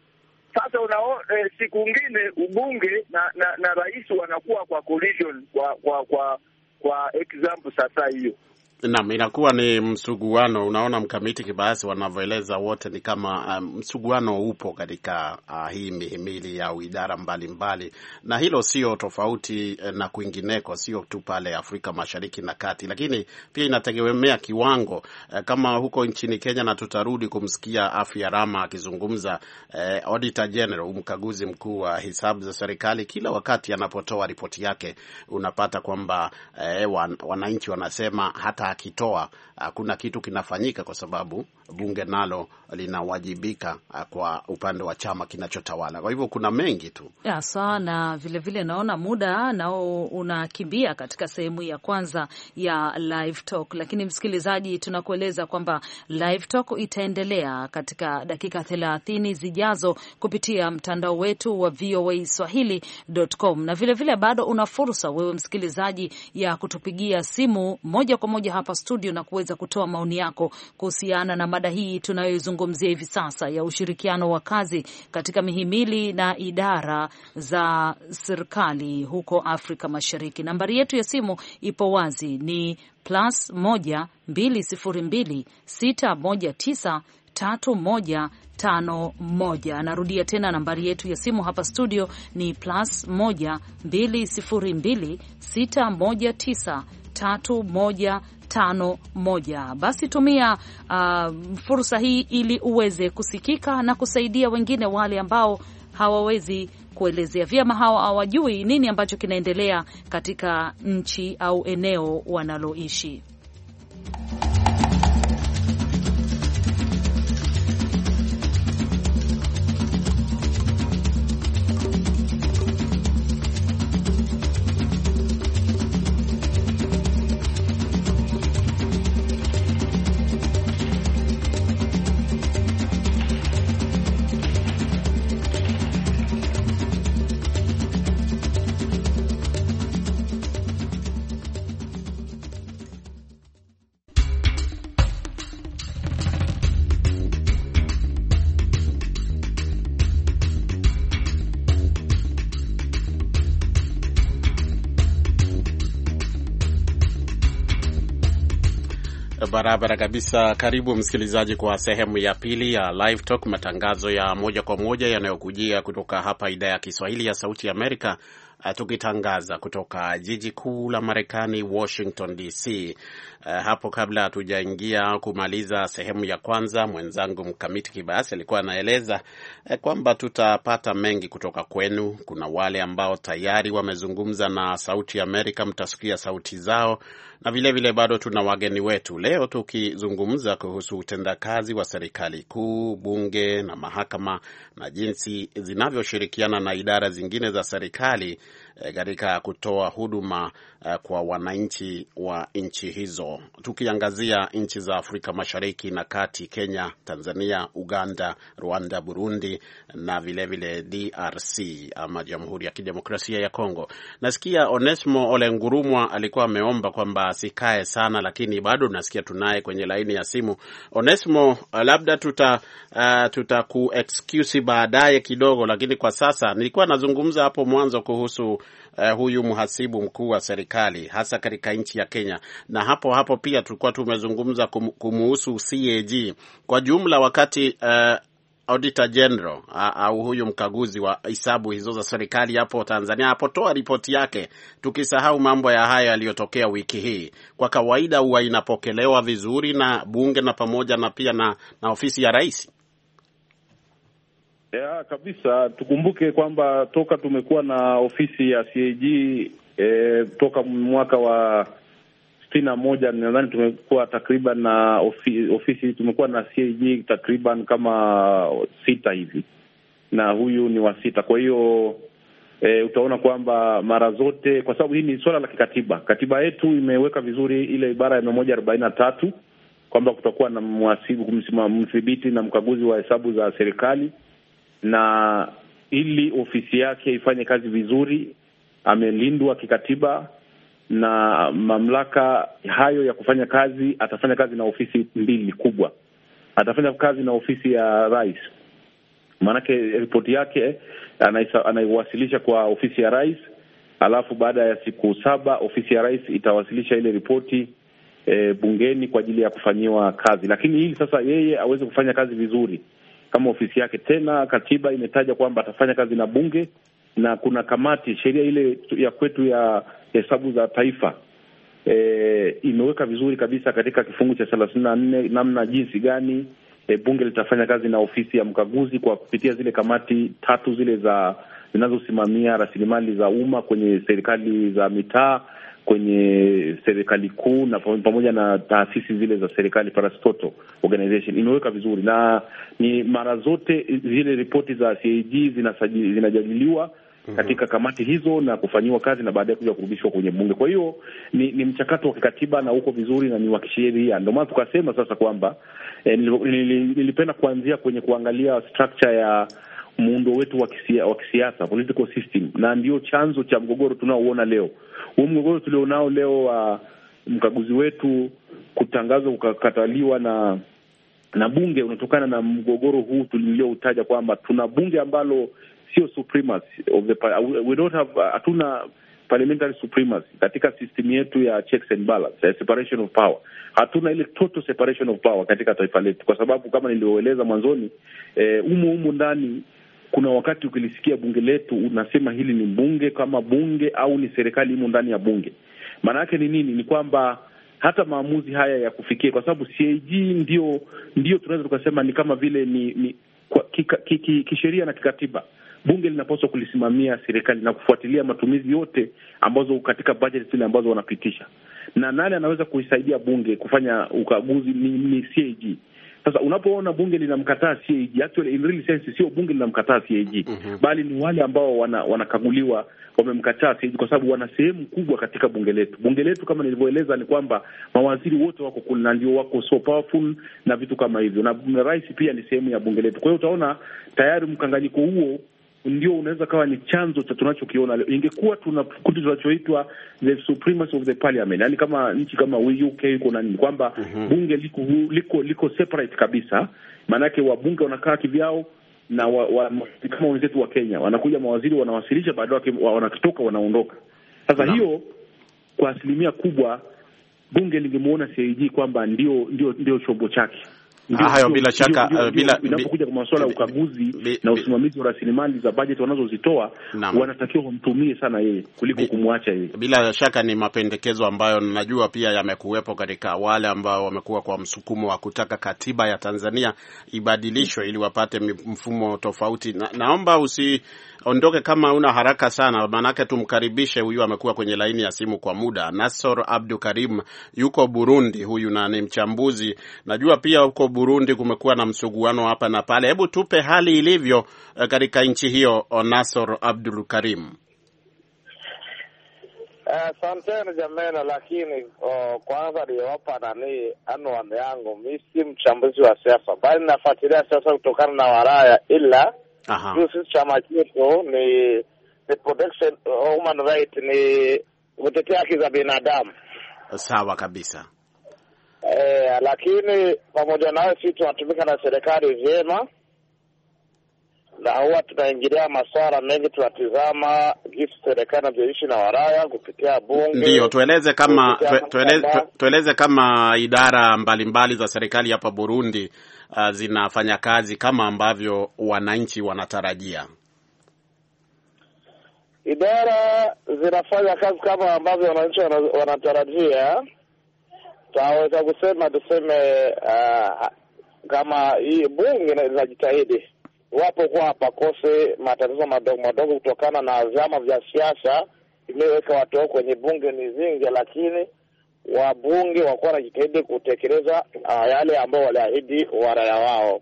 Sasa unao eh, siku nyingine ubunge na, na, na rais wanakuwa kwa collision kwa kwa kwa kwa example sasa hiyo. Naam, inakuwa ni msuguano. Unaona Mkamiti Kibayasi wanavyoeleza wote ni kama um, msuguano upo katika uh, hii mihimili ya idara mbalimbali, na hilo sio tofauti eh, na kwingineko, sio tu pale Afrika Mashariki na Kati, lakini pia inategemea kiwango eh, kama huko nchini Kenya, na tutarudi kumsikia Afya Rama akizungumza. eh, Auditor General, mkaguzi mkuu wa hisabu za serikali, kila wakati anapotoa ripoti yake unapata kwamba eh, wan, wananchi wanasema hata akitoa hakuna kitu kinafanyika, kwa sababu bunge nalo linawajibika kwa upande wa chama kinachotawala. Kwa hivyo kuna mengi tu ya sawa. Na vile vile naona muda nao unakimbia katika sehemu ya kwanza ya Live Talk, lakini msikilizaji, tunakueleza kwamba Live Talk itaendelea katika dakika thelathini zijazo kupitia mtandao wetu wa v o a swahili dot com, na vile vile bado una fursa wewe msikilizaji ya kutupigia simu moja kwa moja hapa studio na kuweza kutoa maoni yako kuhusiana na mada hii tunayoizungumzia hivi sasa ya ushirikiano wa kazi katika mihimili na idara za serikali huko Afrika Mashariki. Nambari yetu ya simu ipo wazi, ni plus moja mbili sifuri mbili sita moja tisa tatu moja tano moja. Narudia tena, nambari yetu ya simu hapa studio ni plus moja mbili sifuri mbili sita moja tisa tatu moja tano moja. Basi tumia uh, fursa hii ili uweze kusikika na kusaidia wengine wale ambao hawawezi kuelezea vyema, hawa hawajui nini ambacho kinaendelea katika nchi au eneo wanaloishi. Barabara kabisa. Karibu msikilizaji kwa sehemu ya pili ya Live Talk, matangazo ya moja kwa moja yanayokujia kutoka hapa idhaa ya Kiswahili ya Sauti ya Amerika, tukitangaza kutoka jiji kuu la Marekani, Washington D C. Uh, hapo kabla hatujaingia kumaliza sehemu ya kwanza, mwenzangu Mkamiti Kibayasi alikuwa anaeleza eh, kwamba tutapata mengi kutoka kwenu. Kuna wale ambao tayari wamezungumza na Sauti ya Amerika, mtasikia sauti zao, na vile vile bado tuna wageni wetu leo tukizungumza kuhusu utendakazi wa serikali kuu, bunge na mahakama na jinsi zinavyoshirikiana na idara zingine za serikali katika kutoa huduma uh, kwa wananchi wa nchi hizo, tukiangazia nchi za Afrika Mashariki na Kati, Kenya, Tanzania, Uganda, Rwanda, Burundi na vile vile D R C ama Jamhuri ya Kidemokrasia ya Kongo. Nasikia Onesmo Ole Ngurumwa alikuwa ameomba kwamba asikae sana, lakini bado nasikia tunaye kwenye laini ya simu. Onesmo, labda tuta uh, tutaku excuse baadaye kidogo, lakini kwa sasa nilikuwa nazungumza hapo mwanzo kuhusu Uh, huyu mhasibu mkuu wa serikali hasa katika nchi ya Kenya, na hapo hapo pia tulikuwa tumezungumza kum, kumuhusu C A G kwa jumla, wakati uh, Auditor General uh, au huyu mkaguzi wa hesabu hizo za serikali hapo Tanzania hapotoa ripoti yake. Tukisahau mambo ya haya yaliyotokea wiki hii, kwa kawaida huwa inapokelewa vizuri na bunge na pamoja na pia na, na ofisi ya rais. Ya, kabisa. Tukumbuke kwamba toka tumekuwa na ofisi ya C A G e, toka mwaka wa sitini na moja nadhani tumekuwa takriban na ofisi, ofisi tumekuwa na C A G takriban kama sita hivi, na huyu ni wa sita. Kwa hiyo e, utaona kwamba mara zote, kwa sababu hii ni swala la kikatiba, katiba yetu imeweka vizuri ile ibara ya mia moja arobaini na tatu kwamba kutakuwa na mhasibu, mdhibiti na mkaguzi wa hesabu za serikali, na ili ofisi yake ifanye kazi vizuri amelindwa kikatiba, na mamlaka hayo ya kufanya kazi, atafanya kazi na ofisi mbili kubwa. Atafanya kazi na ofisi ya rais, maanake ripoti yake anaiwasilisha kwa ofisi ya rais, alafu baada ya siku saba ofisi ya rais itawasilisha ile ripoti e, bungeni kwa ajili ya kufanyiwa kazi. Lakini hili sasa yeye aweze kufanya kazi vizuri kama ofisi yake, tena katiba imetaja kwamba atafanya kazi na bunge, na kuna kamati, sheria ile ya kwetu ya hesabu za taifa e, imeweka vizuri kabisa katika kifungu cha thelathini na nne namna jinsi gani e, bunge litafanya kazi na ofisi ya mkaguzi kwa kupitia zile kamati tatu zile za zinazosimamia rasilimali za umma kwenye serikali za mitaa, kwenye serikali kuu na pamoja na taasisi zile za serikali, parastatal organization. Imeweka vizuri, na ni mara zote zile ripoti za C A G zinajadiliwa katika kamati hizo na kufanyiwa kazi na baadaye kuja kurudishwa kwenye bunge. Kwa hiyo ni, ni mchakato wa kikatiba na uko vizuri na ni wa kisheria. Ndio maana tukasema sasa kwamba eh, nilipenda kuanzia kwenye kuangalia structure ya muundo wetu wa kisia, wa kisiasa, political system, na ndio chanzo cha mgogoro tunaoona leo. Huu mgogoro tulionao leo wa uh, mkaguzi wetu kutangazwa ukakataliwa na na bunge unatokana na mgogoro huu tulioutaja kwamba tuna bunge ambalo sio supremacy of the we don't have hatuna uh, parliamentary supremacy katika system yetu ya checks and balance, separation of power. Hatuna ile total separation of power katika taifa letu, kwa sababu kama nilivyoeleza mwanzoni, eh, umo umo ndani kuna wakati ukilisikia bunge letu unasema hili ni bunge kama bunge au ni serikali imo ndani ya bunge. Maana yake ni nini? Ni kwamba hata maamuzi haya ya kufikia, kwa sababu C A G ndio ndio tunaweza tukasema ni kama vile ni, ni kisheria na kikatiba bunge linapaswa kulisimamia serikali na kufuatilia matumizi yote ambazo katika budget zile ambazo wanapitisha, na nani anaweza kuisaidia bunge kufanya ukaguzi ni, ni C A G. Sasa unapoona bunge linamkataa C A G, actually in real sense sio bunge linamkataa C A G, mm-hmm. bali ni wale ambao wana, wanakaguliwa wamemkataa C A G kwa sababu wana sehemu kubwa katika bunge letu. Bunge letu kama nilivyoeleza ni kwamba mawaziri wote wako kule na ndio wako so powerful na vitu kama hivyo, na, na rais pia ni sehemu ya bunge letu. Kwa hiyo utaona tayari mkanganyiko huo ndio unaweza kawa ni chanzo cha tunachokiona leo. Ingekuwa tuna kitu tunachoitwa the supremacy of the parliament, yani kama nchi kama U K iko na nini kwamba mm-hmm. bunge liko liko liko separate kabisa, maana yake wabunge wanakaa kivyao na wa, wa, kama wenzetu wa Kenya wanakuja mawaziri wanawasilisha, baadaye wanakitoka wanaondoka. Sasa no. hiyo kwa asilimia kubwa bunge lingemuona C A G kwamba ndio ndio ndio chombo chake. Ndiyo, hayo bila shaka ndiyo, ndiyo, bila inapokuja kwa masuala ya ukaguzi bi, na usimamizi wa rasilimali za bajeti wanazozitoa, wanatakiwa kumtumie sana yeye kuliko kumwacha yeye. Bila shaka ni mapendekezo ambayo najua pia yamekuwepo katika wale ambao wamekuwa kwa msukumo wa kutaka katiba ya Tanzania ibadilishwe ili wapate mfumo tofauti. Na, naomba usiondoke kama una haraka sana, manake tumkaribishe huyu amekuwa kwenye laini ya simu kwa muda. Nassor Abdul Karim yuko Burundi, huyu na ni mchambuzi. Najua pia huko Burundi kumekuwa na msuguano hapa na pale. Hebu tupe hali ilivyo uh, katika nchi hiyo, Nassor Abdul Karim. Asante uh, jamena, lakini uh, kwanza niwapa nani anwani yangu. Mimi si mchambuzi wa siasa, bali nafuatilia siasa kutokana na waraya, ila sisi chama chetu ni the protection of human right, ni kutetea haki za binadamu. Sawa kabisa. Eh, lakini pamoja na sisi tunatumika na serikali vyema, na huwa tunaingilia masuala mengi, tunatizama jinsi serikali inavyoishi na waraya kupitia bunge. Ndio, tueleze kama tueleze, tueleze kama idara mbalimbali mbali za serikali hapa Burundi uh, zinafanya kazi kama ambavyo wananchi wanatarajia. Idara zinafanya kazi kama ambavyo wananchi wanatarajia. Taweza kusema tuseme uh, kama hii bunge inajitahidi, wapo kwa pakose matatizo madogo madogo kutokana na vyama vya siasa imeweka watu kwenye bunge mizingi, lakini wabunge wako wanajitahidi kutekeleza uh, yale ambao waliahidi waraia wao.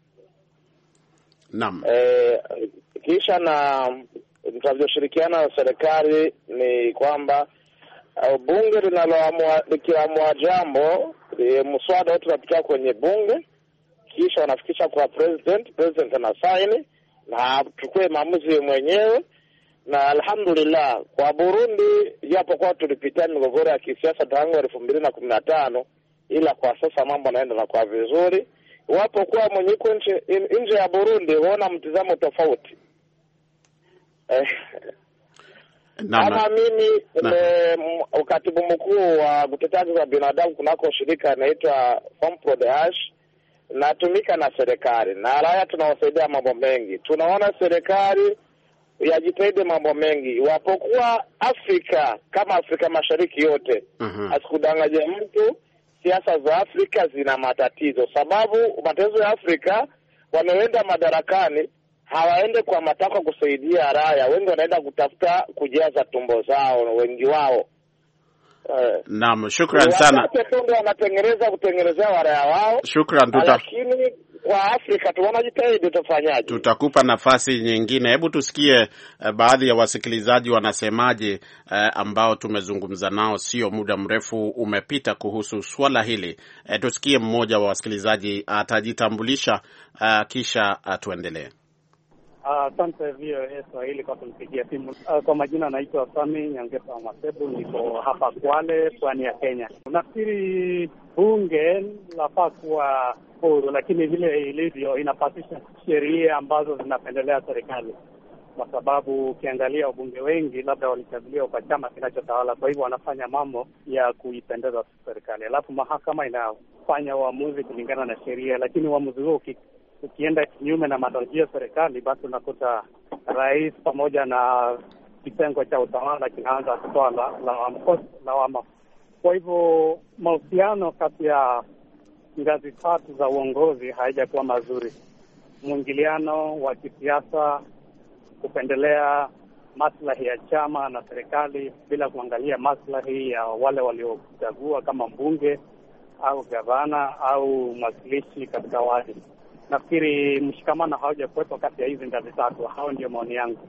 Naam. Eh, kisha na mtavyoshirikiana na serikali ni kwamba Uh, bunge linaloamua likiamua jambo, e, mswada wote unapitia kwenye bunge, kisha wanafikisha kwa president, president anasaini na achukue maamuzi mwenyewe. Na alhamdulillah kwa Burundi, japo kwa tulipitia migogoro ya kisiasa tangu elfu mbili na kumi na tano, ila kwa sasa mambo yanaenda na kwa vizuri. Wapo kwa mwenye nje nje ya Burundi huona mtizamo tofauti. Eh, Kama mimi e, katibu mkuu wa kutetea haki za binadamu kunako shirika inaitwa Fond Pro D H, natumika na serikali na raia, tunawasaidia mambo mengi. Tunaona serikali yajitahidi mambo mengi, wapokuwa Afrika kama Afrika Mashariki yote. Uh-huh. Asikudanganye mtu, siasa za Afrika zina matatizo, sababu matatizo ya Afrika wanaoenda madarakani hawaende kwa matakwa kusaidia raia, wengi wanaenda kutafuta kujaza tumbo zao, wengi wao. Uh, Naam, shukran sana. Wanatengeneza kutengenezea raia wao. Shukran tuta. Lakini kwa Afrika tunajitahidi, tutafanyaje? Tutakupa nafasi nyingine. Hebu tusikie uh, baadhi ya wasikilizaji wanasemaje, uh, ambao tumezungumza nao sio muda mrefu umepita kuhusu swala hili. Uh, tusikie mmoja wa wasikilizaji atajitambulisha, uh, kisha uh, tuendelee. Asante uh, V O A Swahili kwa kunipigia simu. Uh, kwa majina naitwa Sami Nyangesa wa Masebu, niko hapa Kwale, pwani ya Kenya. Nafikiri bunge lafaa kuwa huru, lakini vile ilivyo inapatisha sheria ambazo zinapendelea serikali, kwa sababu ukiangalia wabunge wengi labda walichaguliwa kwa chama kinachotawala, kwa hivyo wanafanya mambo ya kuipendeza serikali. Alafu mahakama inafanya uamuzi kulingana na sheria, lakini uamuzi huo ukienda kinyume na matarajio ya serikali, basi unakuta rais pamoja na kitengo cha utawala kinaanza kutoa lawama. Kwa hivyo mahusiano kati ya ngazi tatu za uongozi haijakuwa mazuri. Mwingiliano wa kisiasa, kupendelea maslahi ya chama na serikali bila kuangalia maslahi ya wale waliochagua kama mbunge au gavana au mwakilishi katika wadi. Nafikiri mshikamano haujakuwepo kati ya hizi ngazi tatu. Hao ndio maoni yangu.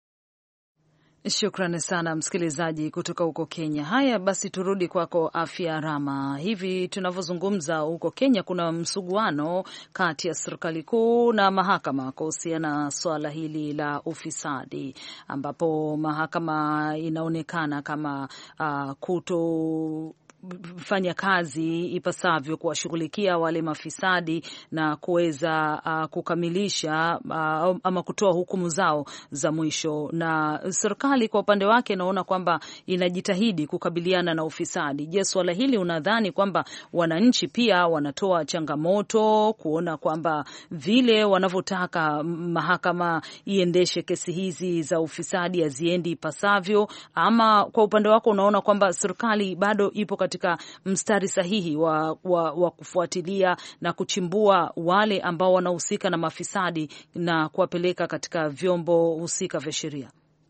Shukrani sana msikilizaji kutoka huko Kenya. Haya basi, turudi kwako Afya Rama. Hivi tunavyozungumza huko Kenya kuna msuguano kati ya serikali kuu na mahakama kuhusiana na swala hili la ufisadi, ambapo mahakama inaonekana kama uh, kuto kufanya kazi ipasavyo kuwashughulikia wale mafisadi na kuweza uh, kukamilisha uh, ama kutoa hukumu zao za mwisho. Na serikali kwa upande wake naona kwamba inajitahidi kukabiliana na ufisadi. Je, swala hili unadhani kwamba wananchi pia wanatoa changamoto kuona kwamba vile wanavyotaka mahakama iendeshe kesi hizi za ufisadi haziendi ipasavyo, ama kwa upande wako unaona kwamba serikali bado ipo katika mstari sahihi wa, wa, wa kufuatilia na kuchimbua wale ambao wanahusika na mafisadi na kuwapeleka katika vyombo husika vya sheria?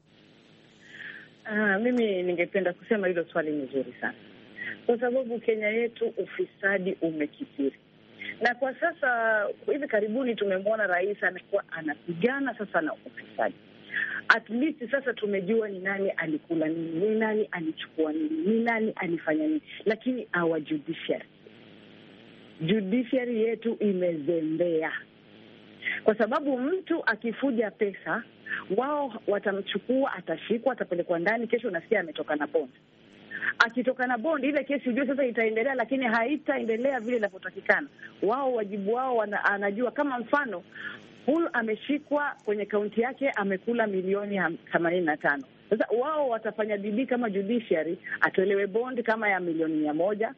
Ah, mimi ningependa kusema hilo swali ni zuri sana, kwa sababu Kenya yetu ufisadi umekithiri, na kwa sasa hivi karibuni tumemwona rais amekuwa anapigana sasa na ufisadi. At least sasa tumejua ni nani alikula nini, ni nani alichukua nini, ni nani alifanya nini, lakini our judiciary judiciary yetu imezembea, kwa sababu mtu akifuja pesa wao watamchukua, atashikwa, atapelekwa ndani, kesho nasikia ametoka na bond. Akitoka na bond, ile kesi ndio sasa itaendelea, lakini haitaendelea vile inavyotakikana. Wao wajibu wao wana, anajua kama mfano huyu ameshikwa kwenye kaunti yake amekula milioni themanini na tano. Sasa wao watafanya bidii kama judiciary atolewe bond kama ya milioni mia moja.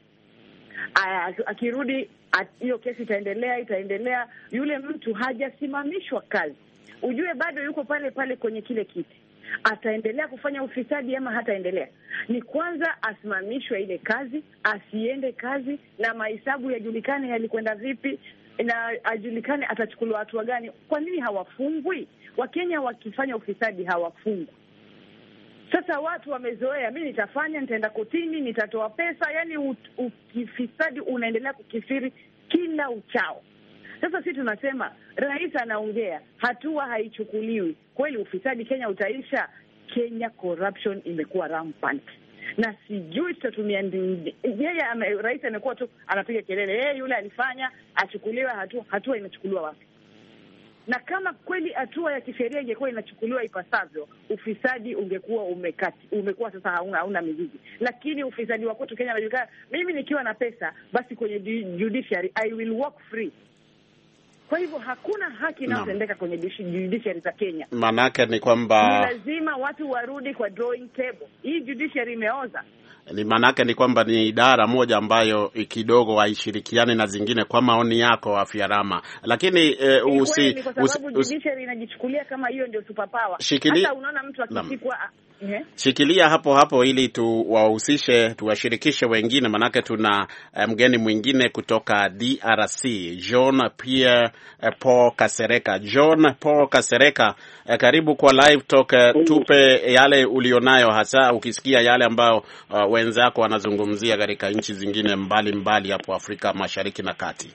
Akirudi hiyo kesi itaendelea itaendelea. Yule mtu hajasimamishwa kazi, ujue bado yuko pale pale kwenye kile kiti. Ataendelea kufanya ufisadi ama hataendelea? Ni kwanza asimamishwe ile kazi, asiende kazi, na mahesabu yajulikane yalikwenda vipi, na ajulikane atachukuliwa hatua gani. Kwa nini hawafungwi? Wakenya wakifanya ufisadi hawafungwi. Sasa watu wamezoea, mimi nitafanya, nitaenda kotini, nitatoa pesa, yani ufisadi unaendelea kukithiri kila uchao. Sasa sisi tunasema rais anaongea, hatua haichukuliwi. Kweli ufisadi Kenya utaisha? Kenya corruption imekuwa rampant, na sijui tutatumia ndini. Yeye rais amekuwa tu anapiga kelele, yeye yule alifanya, achukuliwe hatua. Hatua inachukuliwa wapi? Na kama kweli hatua ya kisheria ingekuwa inachukuliwa ipasavyo, ufisadi ungekuwa umekati, umekuwa sasa hauna, hauna mizizi. Lakini ufisadi wa kwetu Kenya unajulikana, mimi nikiwa na pesa basi kwenye judiciary I will walk free. Kwa hivyo hakuna haki inayotendeka kwenye judiciary za Kenya. Manake ni kwamba ni lazima watu warudi kwa drawing table. Hii judiciary imeoza. Ni manake ni kwamba ni idara moja ambayo kidogo haishirikiani na zingine, kwa maoni yako Afyarama. Lakini uh, usi kwa sababu judiciary inajichukulia kama hiyo ndio superpower. Hata unaona mtu akishikwa Yeah. Shikilia hapo hapo ili tuwahusishe, tuwashirikishe wengine, manake tuna mgeni mwingine kutoka D R C, Jean Pierre Paul Kasereka. Jean Paul Kasereka, karibu kwa Live Talk. Tupe yale ulionayo, hasa ukisikia yale ambayo uh, wenzako wanazungumzia katika nchi zingine mbali mbali hapo Afrika Mashariki na Kati.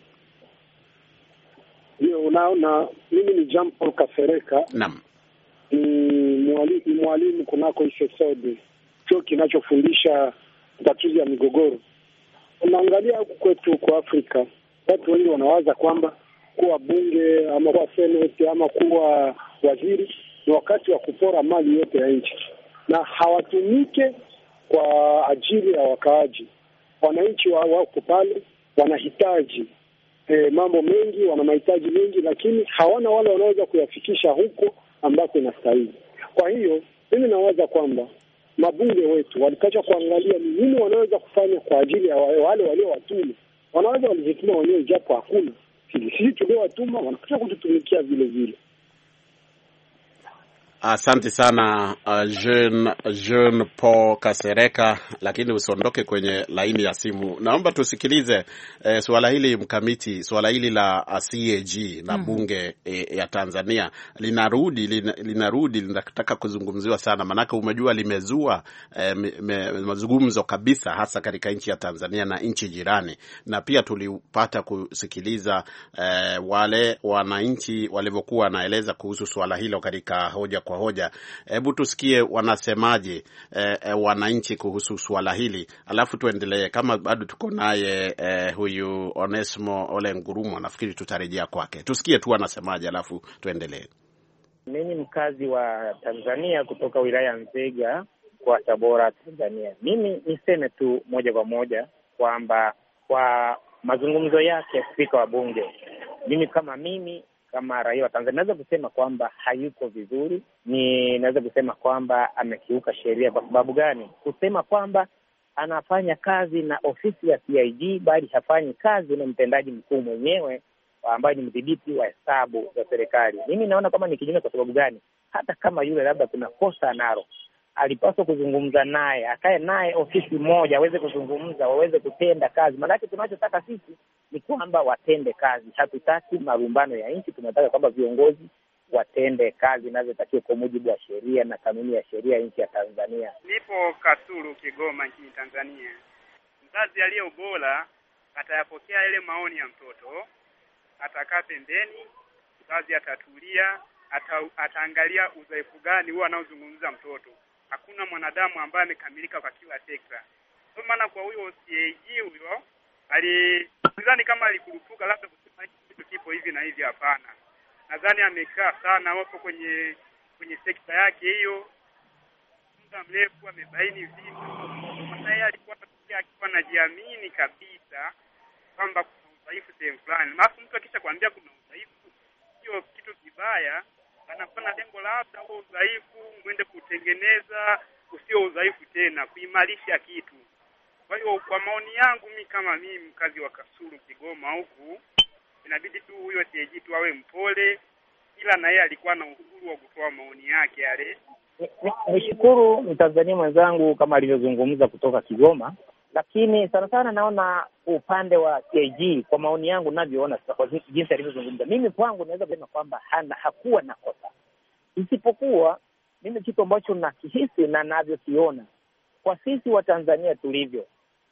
Ndio, unaona, mimi ni Jean Paul Kasereka. Naam. Ni mwalimu mwalimu kunako I S E S O D, chuo kinachofundisha tatuzi ya migogoro. Unaangalia huku kwetu kwa Afrika, watu wengi wanawaza kwamba kuwa bunge ama kuwa senate ama kuwa waziri ni wakati wa kupora mali yote ya nchi, na hawatumike kwa ajili ya wakaaji. Wananchi wako pale wanahitaji e, mambo mengi, wana mahitaji mengi, lakini hawana wale wanaweza kuyafikisha huko ambako inastahili. Kwa hiyo mimi nawaza kwamba mabunge wetu walikacha kuangalia ni nini wanaweza kufanya kwa ajili ya wale waliowatuma. Wanaweza walijituma wenyewe, japo hakuna sisi tuliowatuma wanakacha kututumikia vile vile. Asante sana uh, Jean Jean Paul Kasereka, lakini usiondoke kwenye laini ya simu. Naomba tusikilize eh, swala hili mkamiti, swala hili la uh, C A G na mm. bunge eh, ya Tanzania linarudi lina, linarudi linataka kuzungumziwa sana, manake umejua limezua eh, mazungumzo kabisa, hasa katika nchi ya Tanzania na nchi jirani, na pia tulipata kusikiliza eh, wale wananchi walivyokuwa wanaeleza kuhusu swala hilo katika hoja kwa hoja. Hebu tusikie wanasemaje eh, eh, wananchi kuhusu swala hili, alafu tuendelee. Kama bado tuko naye eh, huyu Onesmo Ole Ngurumo, nafikiri tutarejea kwake. Tusikie tu wanasemaje, alafu tuendelee. Mimi mkazi wa Tanzania kutoka wilaya Nzega, mkoa wa Tabora, Tanzania. Mimi niseme tu moja kwa moja kwamba kwa mazungumzo yake spika wa bunge, mimi kama mimi kama raia wa Tanzania naweza kusema kwamba hayuko vizuri. Ni naweza kusema kwamba amekiuka sheria. Kwa sababu gani? Kusema kwamba anafanya kazi na ofisi ya C I D bali hafanyi kazi na mtendaji mkuu mwenyewe ambaye ni mdhibiti wa hesabu za serikali. Mimi naona kama ni kinyume. Kwa sababu gani? Hata kama yule labda kuna kosa nalo, alipaswa kuzungumza naye, akae naye ofisi moja, waweze kuzungumza, waweze kutenda kazi. Maanake tunachotaka sisi ni kwamba watende kazi. Hatutaki marumbano ya nchi, tunataka kwamba viongozi watende kazi inazotakiwa kwa mujibu wa sheria na kanuni ya sheria nchi ya Tanzania. Nipo Kasulu, Kigoma nchini Tanzania. Mzazi aliye bora atayapokea yale maoni ya mtoto, atakaa pembeni, mzazi atatulia, ata, ataangalia udhaifu gani huwa anaozungumza mtoto. Hakuna mwanadamu ambaye amekamilika kwa kila sekta. Kwa maana kwa huyo C A G huyo alidhani kama alikurupuka labda kusema kitu kipo hivi na hivi, hapana. Nadhani amekaa sana hapo kwenye kwenye sekta yake hiyo muda mrefu, amebaini vitu. Maana yeye alikuwa akiwa anajiamini kabisa kwamba kuna udhaifu sehemu fulani. Alafu mtu akisha kuambia kuna udhaifu, sio kitu kibaya, anafanya lengo labda huo udhaifu mwende kutengeneza usio udhaifu tena, kuimarisha kitu. Kwa hiyo kwa maoni yangu mimi kama mimi mkazi wa Kasulu, Kigoma huku, inabidi tu huyo C A G tu awe mpole, ila na yeye alikuwa na uhuru wa kutoa maoni yake yale. Nishukuru Mtanzania mwenzangu kama alivyozungumza kutoka Kigoma, lakini sana sana naona upande wa C A G, kwa maoni yangu ninavyoona kwa jinsi alivyozungumza, mimi kwangu naweza kusema kwamba hana hakuwa na kosa. Isipokuwa mimi kitu ambacho nakihisi na ninavyokiona kwa sisi wa Tanzania tulivyo,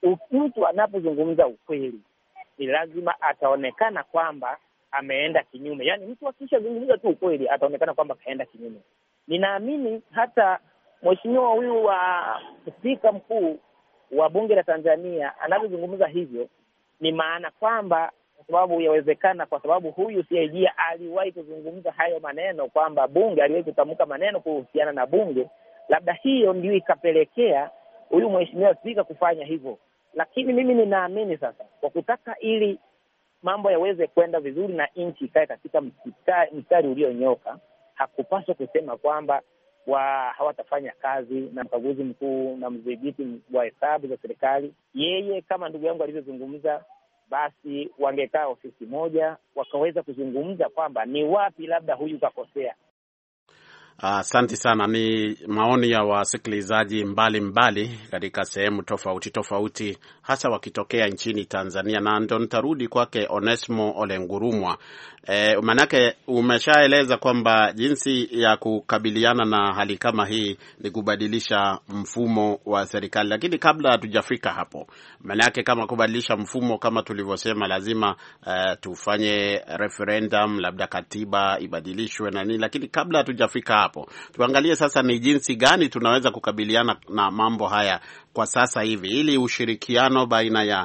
mtu anapozungumza ukweli ni lazima ataonekana kwamba ameenda kinyume. Yaani mtu akishazungumza tu ukweli ataonekana kwamba kaenda kinyume. Ninaamini hata mheshimiwa huyu wa spika mkuu wa bunge la Tanzania anavyozungumza hivyo, ni maana kwamba kwa sababu yawezekana, kwa sababu huyu C I D aliwahi kuzungumza hayo maneno kwamba bunge aliwahi kutamka maneno kuhusiana na bunge, labda hiyo ndio ikapelekea huyu mheshimiwa spika kufanya hivyo. Lakini mimi ninaamini sasa, kwa kutaka ili mambo yaweze kwenda vizuri na nchi ikae katika mstari, mstari ulionyoka, hakupaswa kusema kwamba wa hawatafanya kazi na mkaguzi mkuu na mdhibiti wa hesabu za serikali. Yeye kama ndugu yangu alivyozungumza, basi wangekaa ofisi moja wakaweza kuzungumza kwamba ni wapi labda huyu kakosea. Asante uh, sana. Ni maoni ya wasikilizaji mbalimbali katika sehemu tofauti tofauti, hasa wakitokea nchini Tanzania, na ndo nitarudi kwake Onesmo Olengurumwa. E, manake umeshaeleza kwamba jinsi ya kukabiliana na hali kama hii ni kubadilisha mfumo wa serikali, lakini kabla hatujafika hapo, manake kama kubadilisha mfumo kama tulivyosema, lazima uh, tufanye referendum, labda katiba ibadilishwe na nini, lakini kabla hatujafika hapo, tuangalie sasa ni jinsi gani tunaweza kukabiliana na mambo haya kwa sasa hivi, ili ushirikiano baina ya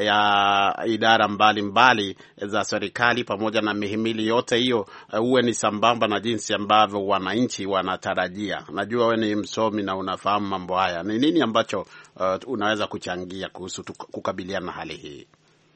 ya idara mbalimbali mbali za serikali pamoja na mihimili yote hiyo uh, uwe ni sambamba na jinsi ambavyo wananchi wanatarajia. Najua wewe ni msomi na unafahamu mambo haya. Ni nini ambacho uh, unaweza kuchangia kuhusu kukabiliana na hali hii?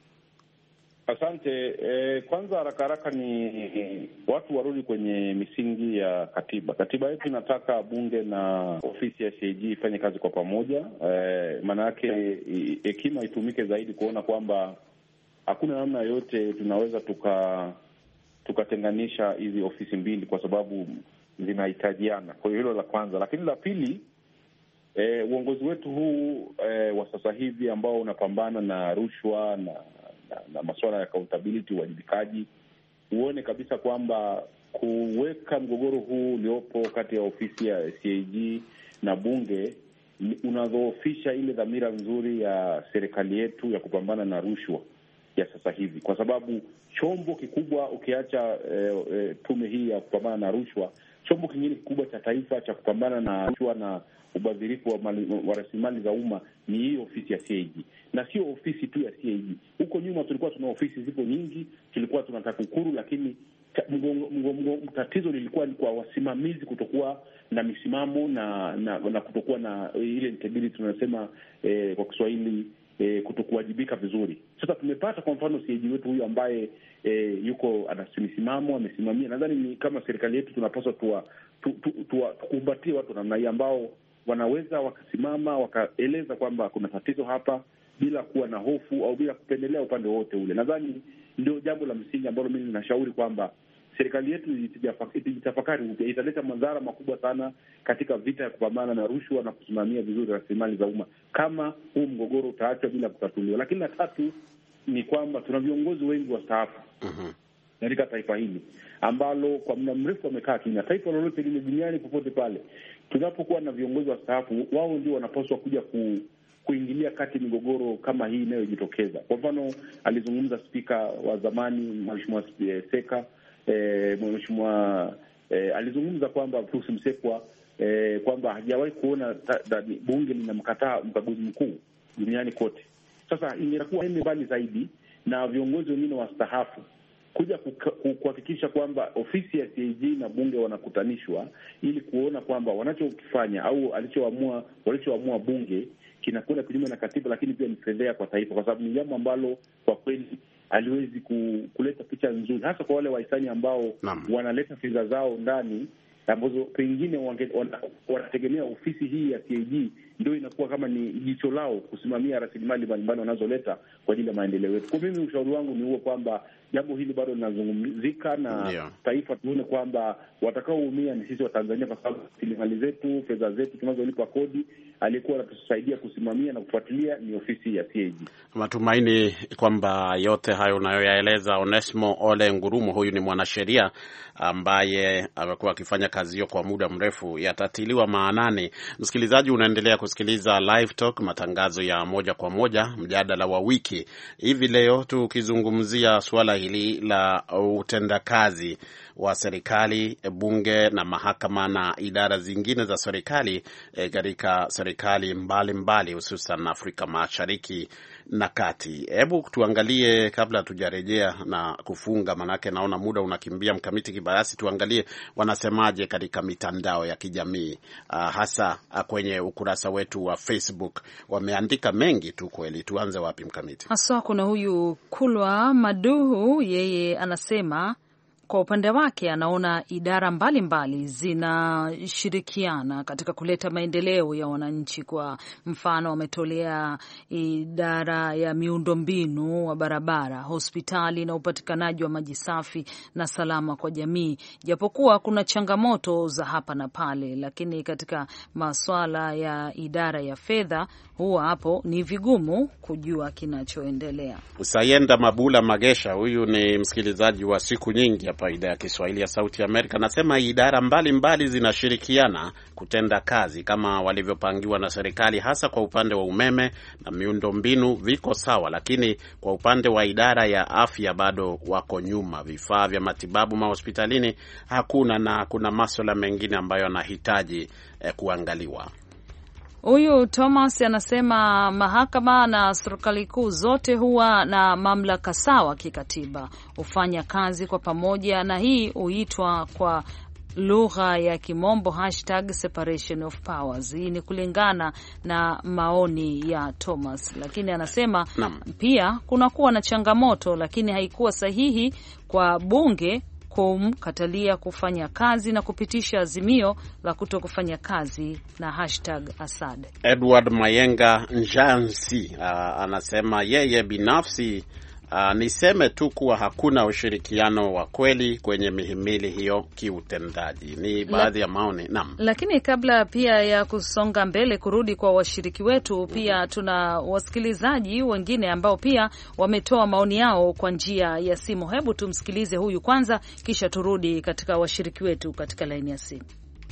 Asante. E, kwanza haraka haraka ni watu warudi kwenye misingi ya katiba. Katiba yetu inataka bunge na ofisi ya C A G ifanye kazi kwa pamoja. E, maana yake hekima itumike zaidi kuona kwamba hakuna namna yote tunaweza tuka tukatenganisha hizi ofisi mbili kwa sababu zinahitajiana. Kwa hiyo hilo la kwanza, lakini la pili, e, uongozi wetu huu e, wa sasa hivi ambao unapambana na rushwa na na, na masuala ya accountability, uwajibikaji, uone kabisa kwamba kuweka mgogoro huu uliopo kati ya ofisi ya C A G na bunge unadhoofisha ile dhamira nzuri ya serikali yetu ya kupambana na rushwa ya sasa hivi, kwa sababu chombo kikubwa ukiacha e, e, tume hii ya kupambana na rushwa, chombo kingine kikubwa cha taifa cha kupambana na rushwa na ubadhirifu wa, wa rasilimali za umma ni hii ofisi ya C A G, na sio ofisi tu ya C A G. Huko nyuma tulikuwa tuna ofisi zipo nyingi, tulikuwa tuna TAKUKURU, lakini tatizo lilikuwa ni kwa wasimamizi kutokuwa na misimamo na na, na kutokuwa na ile integrity tunasema eh, kwa Kiswahili eh, kutokuwajibika vizuri. Sasa tumepata kwa mfano C A G wetu huyu ambaye eh, yuko anasimamia amesimamia. Nadhani ni kama serikali yetu tunapaswa tuwa tukumbatie watu namna hii ambao wanaweza wakasimama wakaeleza kwamba kuna tatizo hapa bila kuwa na hofu au bila kupendelea upande wote ule. Nadhani ndio jambo la msingi ambalo mimi ninashauri kwamba serikali yetu itafakari upya, italeta madhara makubwa sana katika vita ya kupambana na rushwa na kusimamia vizuri rasilimali za umma kama huu mgogoro utaachwa bila kutatuliwa. Lakini la tatu ni kwamba tuna viongozi wengi wastaafu uh-huh. katika taifa hili ambalo kwa muda mrefu wamekaa kimya. Taifa lolote lile duniani popote pale, tunapokuwa na viongozi wastaafu, wao ndio wanapaswa kuja ku kuingilia kati migogoro kama hii inayojitokeza. Kwa mfano, alizungumza spika wa zamani Mheshimiwa Seka, eh, Mheshimiwa eh, alizungumza kwamba Frusi Msekwa eh, kwamba hajawahi kuona ta, ta, bunge linamkataa mkaguzi mkuu duniani kote. Sasa ingekuwa ende mbali zaidi na viongozi wengine wastaafu kuja kuhakikisha kwamba ofisi ya C A G na bunge wanakutanishwa ili kuona kwamba wanachokifanya au alichoamua walichoamua bunge kinakwenda kinyume na katiba, lakini pia ni fedheha kwa taifa, kwa sababu ni jambo ambalo kwa kweli aliwezi kuleta picha nzuri, hasa kwa wale wahisani ambao Nam. wanaleta fedha zao ndani ambazo pengine wanategemea ofisi hii ya C A G ndio inakuwa kama ni jicho lao kusimamia rasilimali mbalimbali wanazoleta kwa ajili ya maendeleo yetu. Kwa mimi ushauri wangu ni huo kwamba jambo hili bado linazungumzika na yeah. taifa tuone kwamba watakaoumia ni sisi wa Tanzania, kwa sababu rasilimali zetu, fedha zetu tunazolipa kodi, aliyekuwa anatusaidia kusimamia na kufuatilia ni ofisi ya C A G. Matumaini kwamba yote hayo unayoyaeleza Onesmo Ole Ngurumo, huyu ni mwanasheria ambaye amekuwa akifanya kazi hiyo kwa muda mrefu, yatatiliwa maanani. Msikilizaji, unaendelea kusikiliza Live Talk, matangazo ya moja kwa moja, mjadala wa wiki. Hivi leo tukizungumzia suala hili la utendakazi wa serikali, bunge na mahakama na idara zingine za serikali katika e, serikali mbalimbali hususan Afrika Mashariki na Kati. Hebu tuangalie kabla tujarejea na kufunga, manake naona muda unakimbia Mkamiti Kibayasi, tuangalie wanasemaje katika mitandao ya kijamii uh, hasa uh, kwenye ukurasa wetu wa Facebook. Wameandika mengi tu kweli. Tuanze wapi Mkamiti? Hasa kuna huyu Kulwa Maduhu, yeye anasema kwa upande wake anaona idara mbalimbali zinashirikiana katika kuleta maendeleo ya wananchi. Kwa mfano, wametolea idara ya miundombinu wa barabara, hospitali na upatikanaji wa maji safi na salama kwa jamii, japokuwa kuna changamoto za hapa na pale, lakini katika masuala ya idara ya fedha huwa hapo ni vigumu kujua kinachoendelea. Usayenda Mabula Magesha, huyu ni msikilizaji wa siku nyingi hapa idara ya Kiswahili ya Sauti Amerika, nasema idara mbalimbali zinashirikiana kutenda kazi kama walivyopangiwa na serikali, hasa kwa upande wa umeme na miundombinu viko sawa, lakini kwa upande wa idara ya afya bado wako nyuma. Vifaa vya matibabu mahospitalini hakuna, na kuna masuala mengine ambayo yanahitaji eh, kuangaliwa. Huyu Thomas anasema mahakama na serikali kuu zote huwa na mamlaka sawa kikatiba, hufanya kazi kwa pamoja, na hii huitwa kwa lugha ya kimombo hashtag separation of powers. Hii ni kulingana na maoni ya Thomas, lakini anasema Nam. pia kunakuwa na changamoto, lakini haikuwa sahihi kwa bunge kumkatalia kufanya kazi na kupitisha azimio la kuto kufanya kazi na hashtag Assad. Edward Mayenga Njansi uh, anasema yeye binafsi Uh, niseme tu kuwa hakuna ushirikiano wa kweli kwenye mihimili hiyo kiutendaji. Ni baadhi ya maoni. Naam. Lakini kabla pia ya kusonga mbele kurudi kwa washiriki wetu, pia tuna wasikilizaji wengine ambao pia wametoa maoni yao kwa njia ya simu. Hebu tumsikilize huyu kwanza, kisha turudi katika washiriki wetu katika laini ya simu.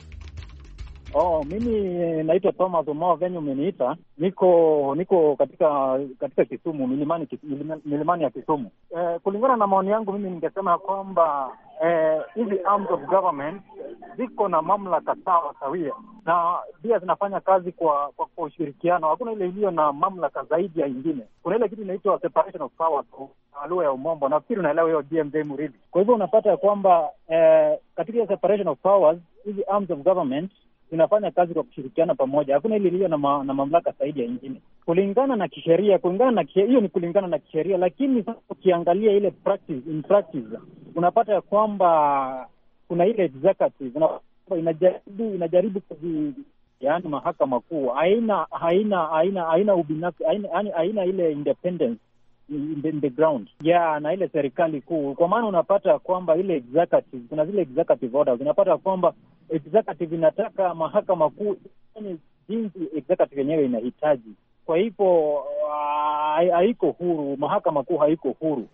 Oh, mimi naitwa Thomas Omao, venye umeniita. Niko niko katika katika Kisumu, milimani milimani ya Kisumu. Eh, kulingana na maoni yangu mimi ningesema kwamba hizi eh, arms of government ziko na mamlaka sawa sawia, na pia zinafanya kazi kwa kwa, kwa ushirikiano. Hakuna ile iliyo na mamlaka zaidi ya ingine. Kuna ile kitu inaitwa separation of powers kwa lugha ya umombo. Nafikiri unaelewa hiyo D M J Muridhi. Kwa hivyo unapata ya kwamba eh, katika separation of powers hizi arms of government zinafanya kazi kwa kushirikiana pamoja. Hakuna ile iliyo na, ma, na mamlaka zaidi ya ingine kulingana na kisheria. Kulingana na hiyo ni kulingana na kisheria, lakini sasa ukiangalia ile practice, in practice unapata ya kwamba kuna ile executive inajaribu inajaribu kuzi, yaani mahakama kuu haina haina haina haina ubinafsi, haina haina ile independence in the, in the ground ya yeah, na ile serikali kuu. Kwa maana unapata kwamba ile executive, kuna zile executive orders, unapata kwamba executive inataka mahakama kuu yani jinsi executive yenyewe inahitaji. Kwa hivyo haiko huru, mahakama kuu haiko huru.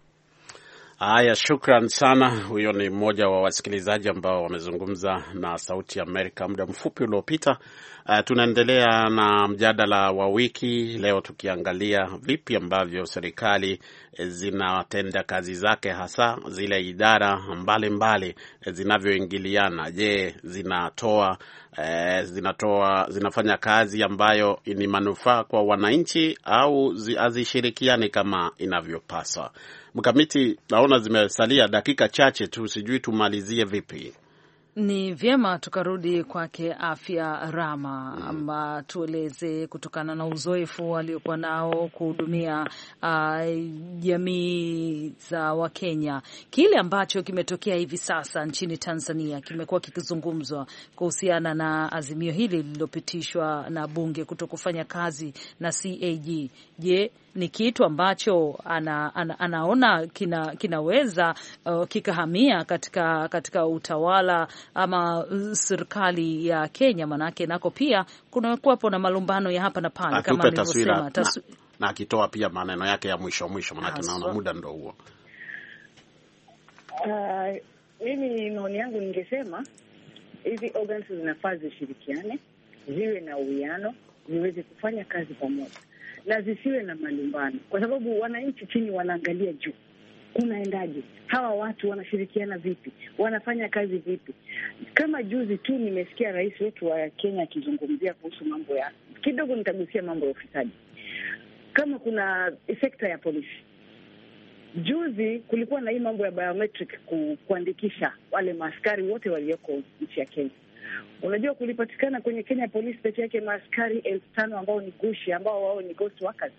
Haya, shukran sana. Huyo ni mmoja wa wasikilizaji ambao wamezungumza na Sauti ya Amerika muda mfupi uliopita. Uh, tunaendelea na mjadala wa wiki leo tukiangalia vipi ambavyo serikali zinatenda kazi zake, hasa zile idara mbalimbali zinavyoingiliana. Je, zinatoa eh, zinatoa zinafanya kazi ambayo ni manufaa kwa wananchi au hazishirikiani kama inavyopaswa? Mkamiti, naona zimesalia dakika chache tu, sijui tumalizie vipi? Ni vyema tukarudi kwake Afya Rama amba tueleze kutokana na uzoefu aliokuwa nao kuhudumia uh, jamii za Wakenya, kile ambacho kimetokea hivi sasa nchini Tanzania kimekuwa kikizungumzwa kuhusiana na azimio hili lililopitishwa na bunge kutokufanya kazi na C A G. Je, ni kitu ambacho ana, ana, anaona kina, kinaweza uh, kikahamia katika katika utawala ama serikali ya Kenya? Manake nako pia kuna kuwapo na malumbano ya hapa na pale kama nilivyosema, tasu... na akitoa pia maneno yake ya mwisho mwisho, manake naona muda ndio huo. Uh, mimi maoni yangu ningesema hizi organs zinafaa zishirikiane, ziwe na uwiano, ziweze kufanya kazi pamoja na zisiwe na malumbano, kwa sababu wananchi chini wanaangalia juu kunaendaje, hawa watu wanashirikiana vipi, wanafanya kazi vipi. Kama juzi tu nimesikia rais wetu wa Kenya akizungumzia kuhusu mambo ya, kidogo nitagusia mambo ya ufisadi. Kama kuna sekta ya polisi, juzi kulikuwa na hii mambo ya biometric ku, kuandikisha wale maaskari wote walioko nchi ya Kenya. Unajua kulipatikana kwenye Kenya Police peke yake maaskari elfu tano ambao ni gushi, ambao wao ni ghost workers.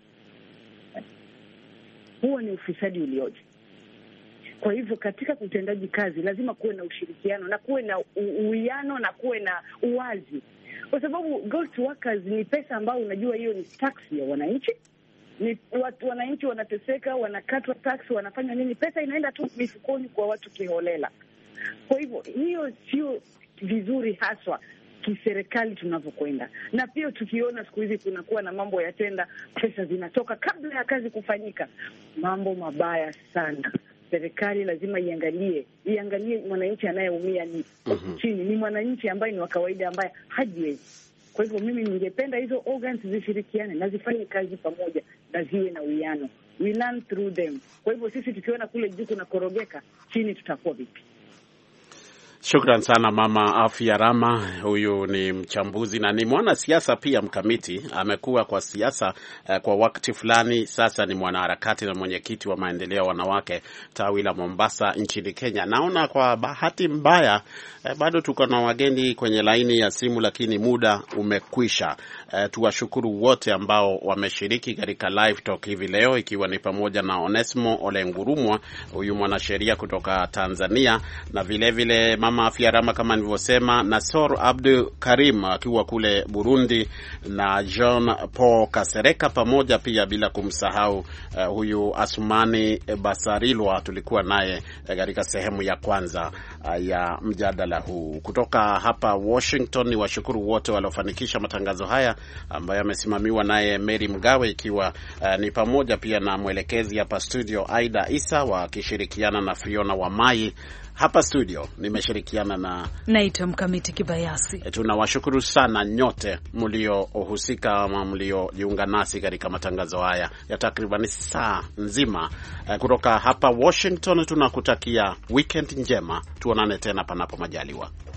Huo ni ufisadi ulioje. Kwa hivyo katika kutendaji kazi lazima kuwe na ushirikiano na kuwe na uwiano na kuwe na uwazi, kwa sababu ghost workers ni pesa ambao unajua hiyo ni tax ya wananchi. Ni watu, wananchi wanateseka, wanakatwa tax, wanafanya nini, pesa inaenda tu mifukoni kwa watu kiholela. Kwa hivyo hiyo sio vizuri haswa kiserikali tunavyokwenda. Na pia tukiona siku hizi kunakuwa na mambo ya tenda, pesa zinatoka kabla ya kazi kufanyika, mambo mabaya sana. Serikali lazima iangalie, iangalie mwananchi anayeumia ni mm-hmm. chini, ni mwananchi ambaye ni wa kawaida ambaye hajiwezi. Kwa hivyo mimi ningependa hizo organs zishirikiane na zifanye kazi pamoja na ziwe na uwiano. We learn through them. Kwa hivyo sisi tukiona kule juu kuna korogeka, chini tutakuwa vipi? Shukran sana Mama Afya Rama. Huyu ni mchambuzi na ni mwanasiasa pia. Mkamiti amekuwa kwa siasa uh, kwa wakati fulani sasa. Ni mwanaharakati na mwenyekiti wa maendeleo wanawake tawi la Mombasa nchini Kenya. Naona kwa bahati mbaya uh, bado tuko na wageni kwenye laini ya simu, lakini muda umekwisha. Uh, tuwashukuru wote ambao wameshiriki katika live talk hivi leo, ikiwa ni pamoja na Onesmo Ole Ngurumwa, huyu mwanasheria kutoka Tanzania, na vile vile Mama Afya Rama kama nilivyosema, Nasor Abdul Karim akiwa kule Burundi, na John Paul Kasereka, pamoja pia bila kumsahau uh, huyu Asumani Basarilwa tulikuwa naye katika uh, sehemu ya kwanza uh, ya mjadala huu. Kutoka hapa Washington ni washukuru wote waliofanikisha matangazo haya ambayo yamesimamiwa naye Mary Mgawe, ikiwa uh, ni pamoja pia na mwelekezi hapa studio Aida Isa wakishirikiana na Fiona Wamai. Hapa studio nimeshirikiana na naitwa Mkamiti Kibayasi. Tunawashukuru sana nyote mliohusika ama mliojiunga nasi katika matangazo haya ya takriban saa nzima kutoka hapa Washington. Tunakutakia weekend njema, tuonane tena panapo majaliwa.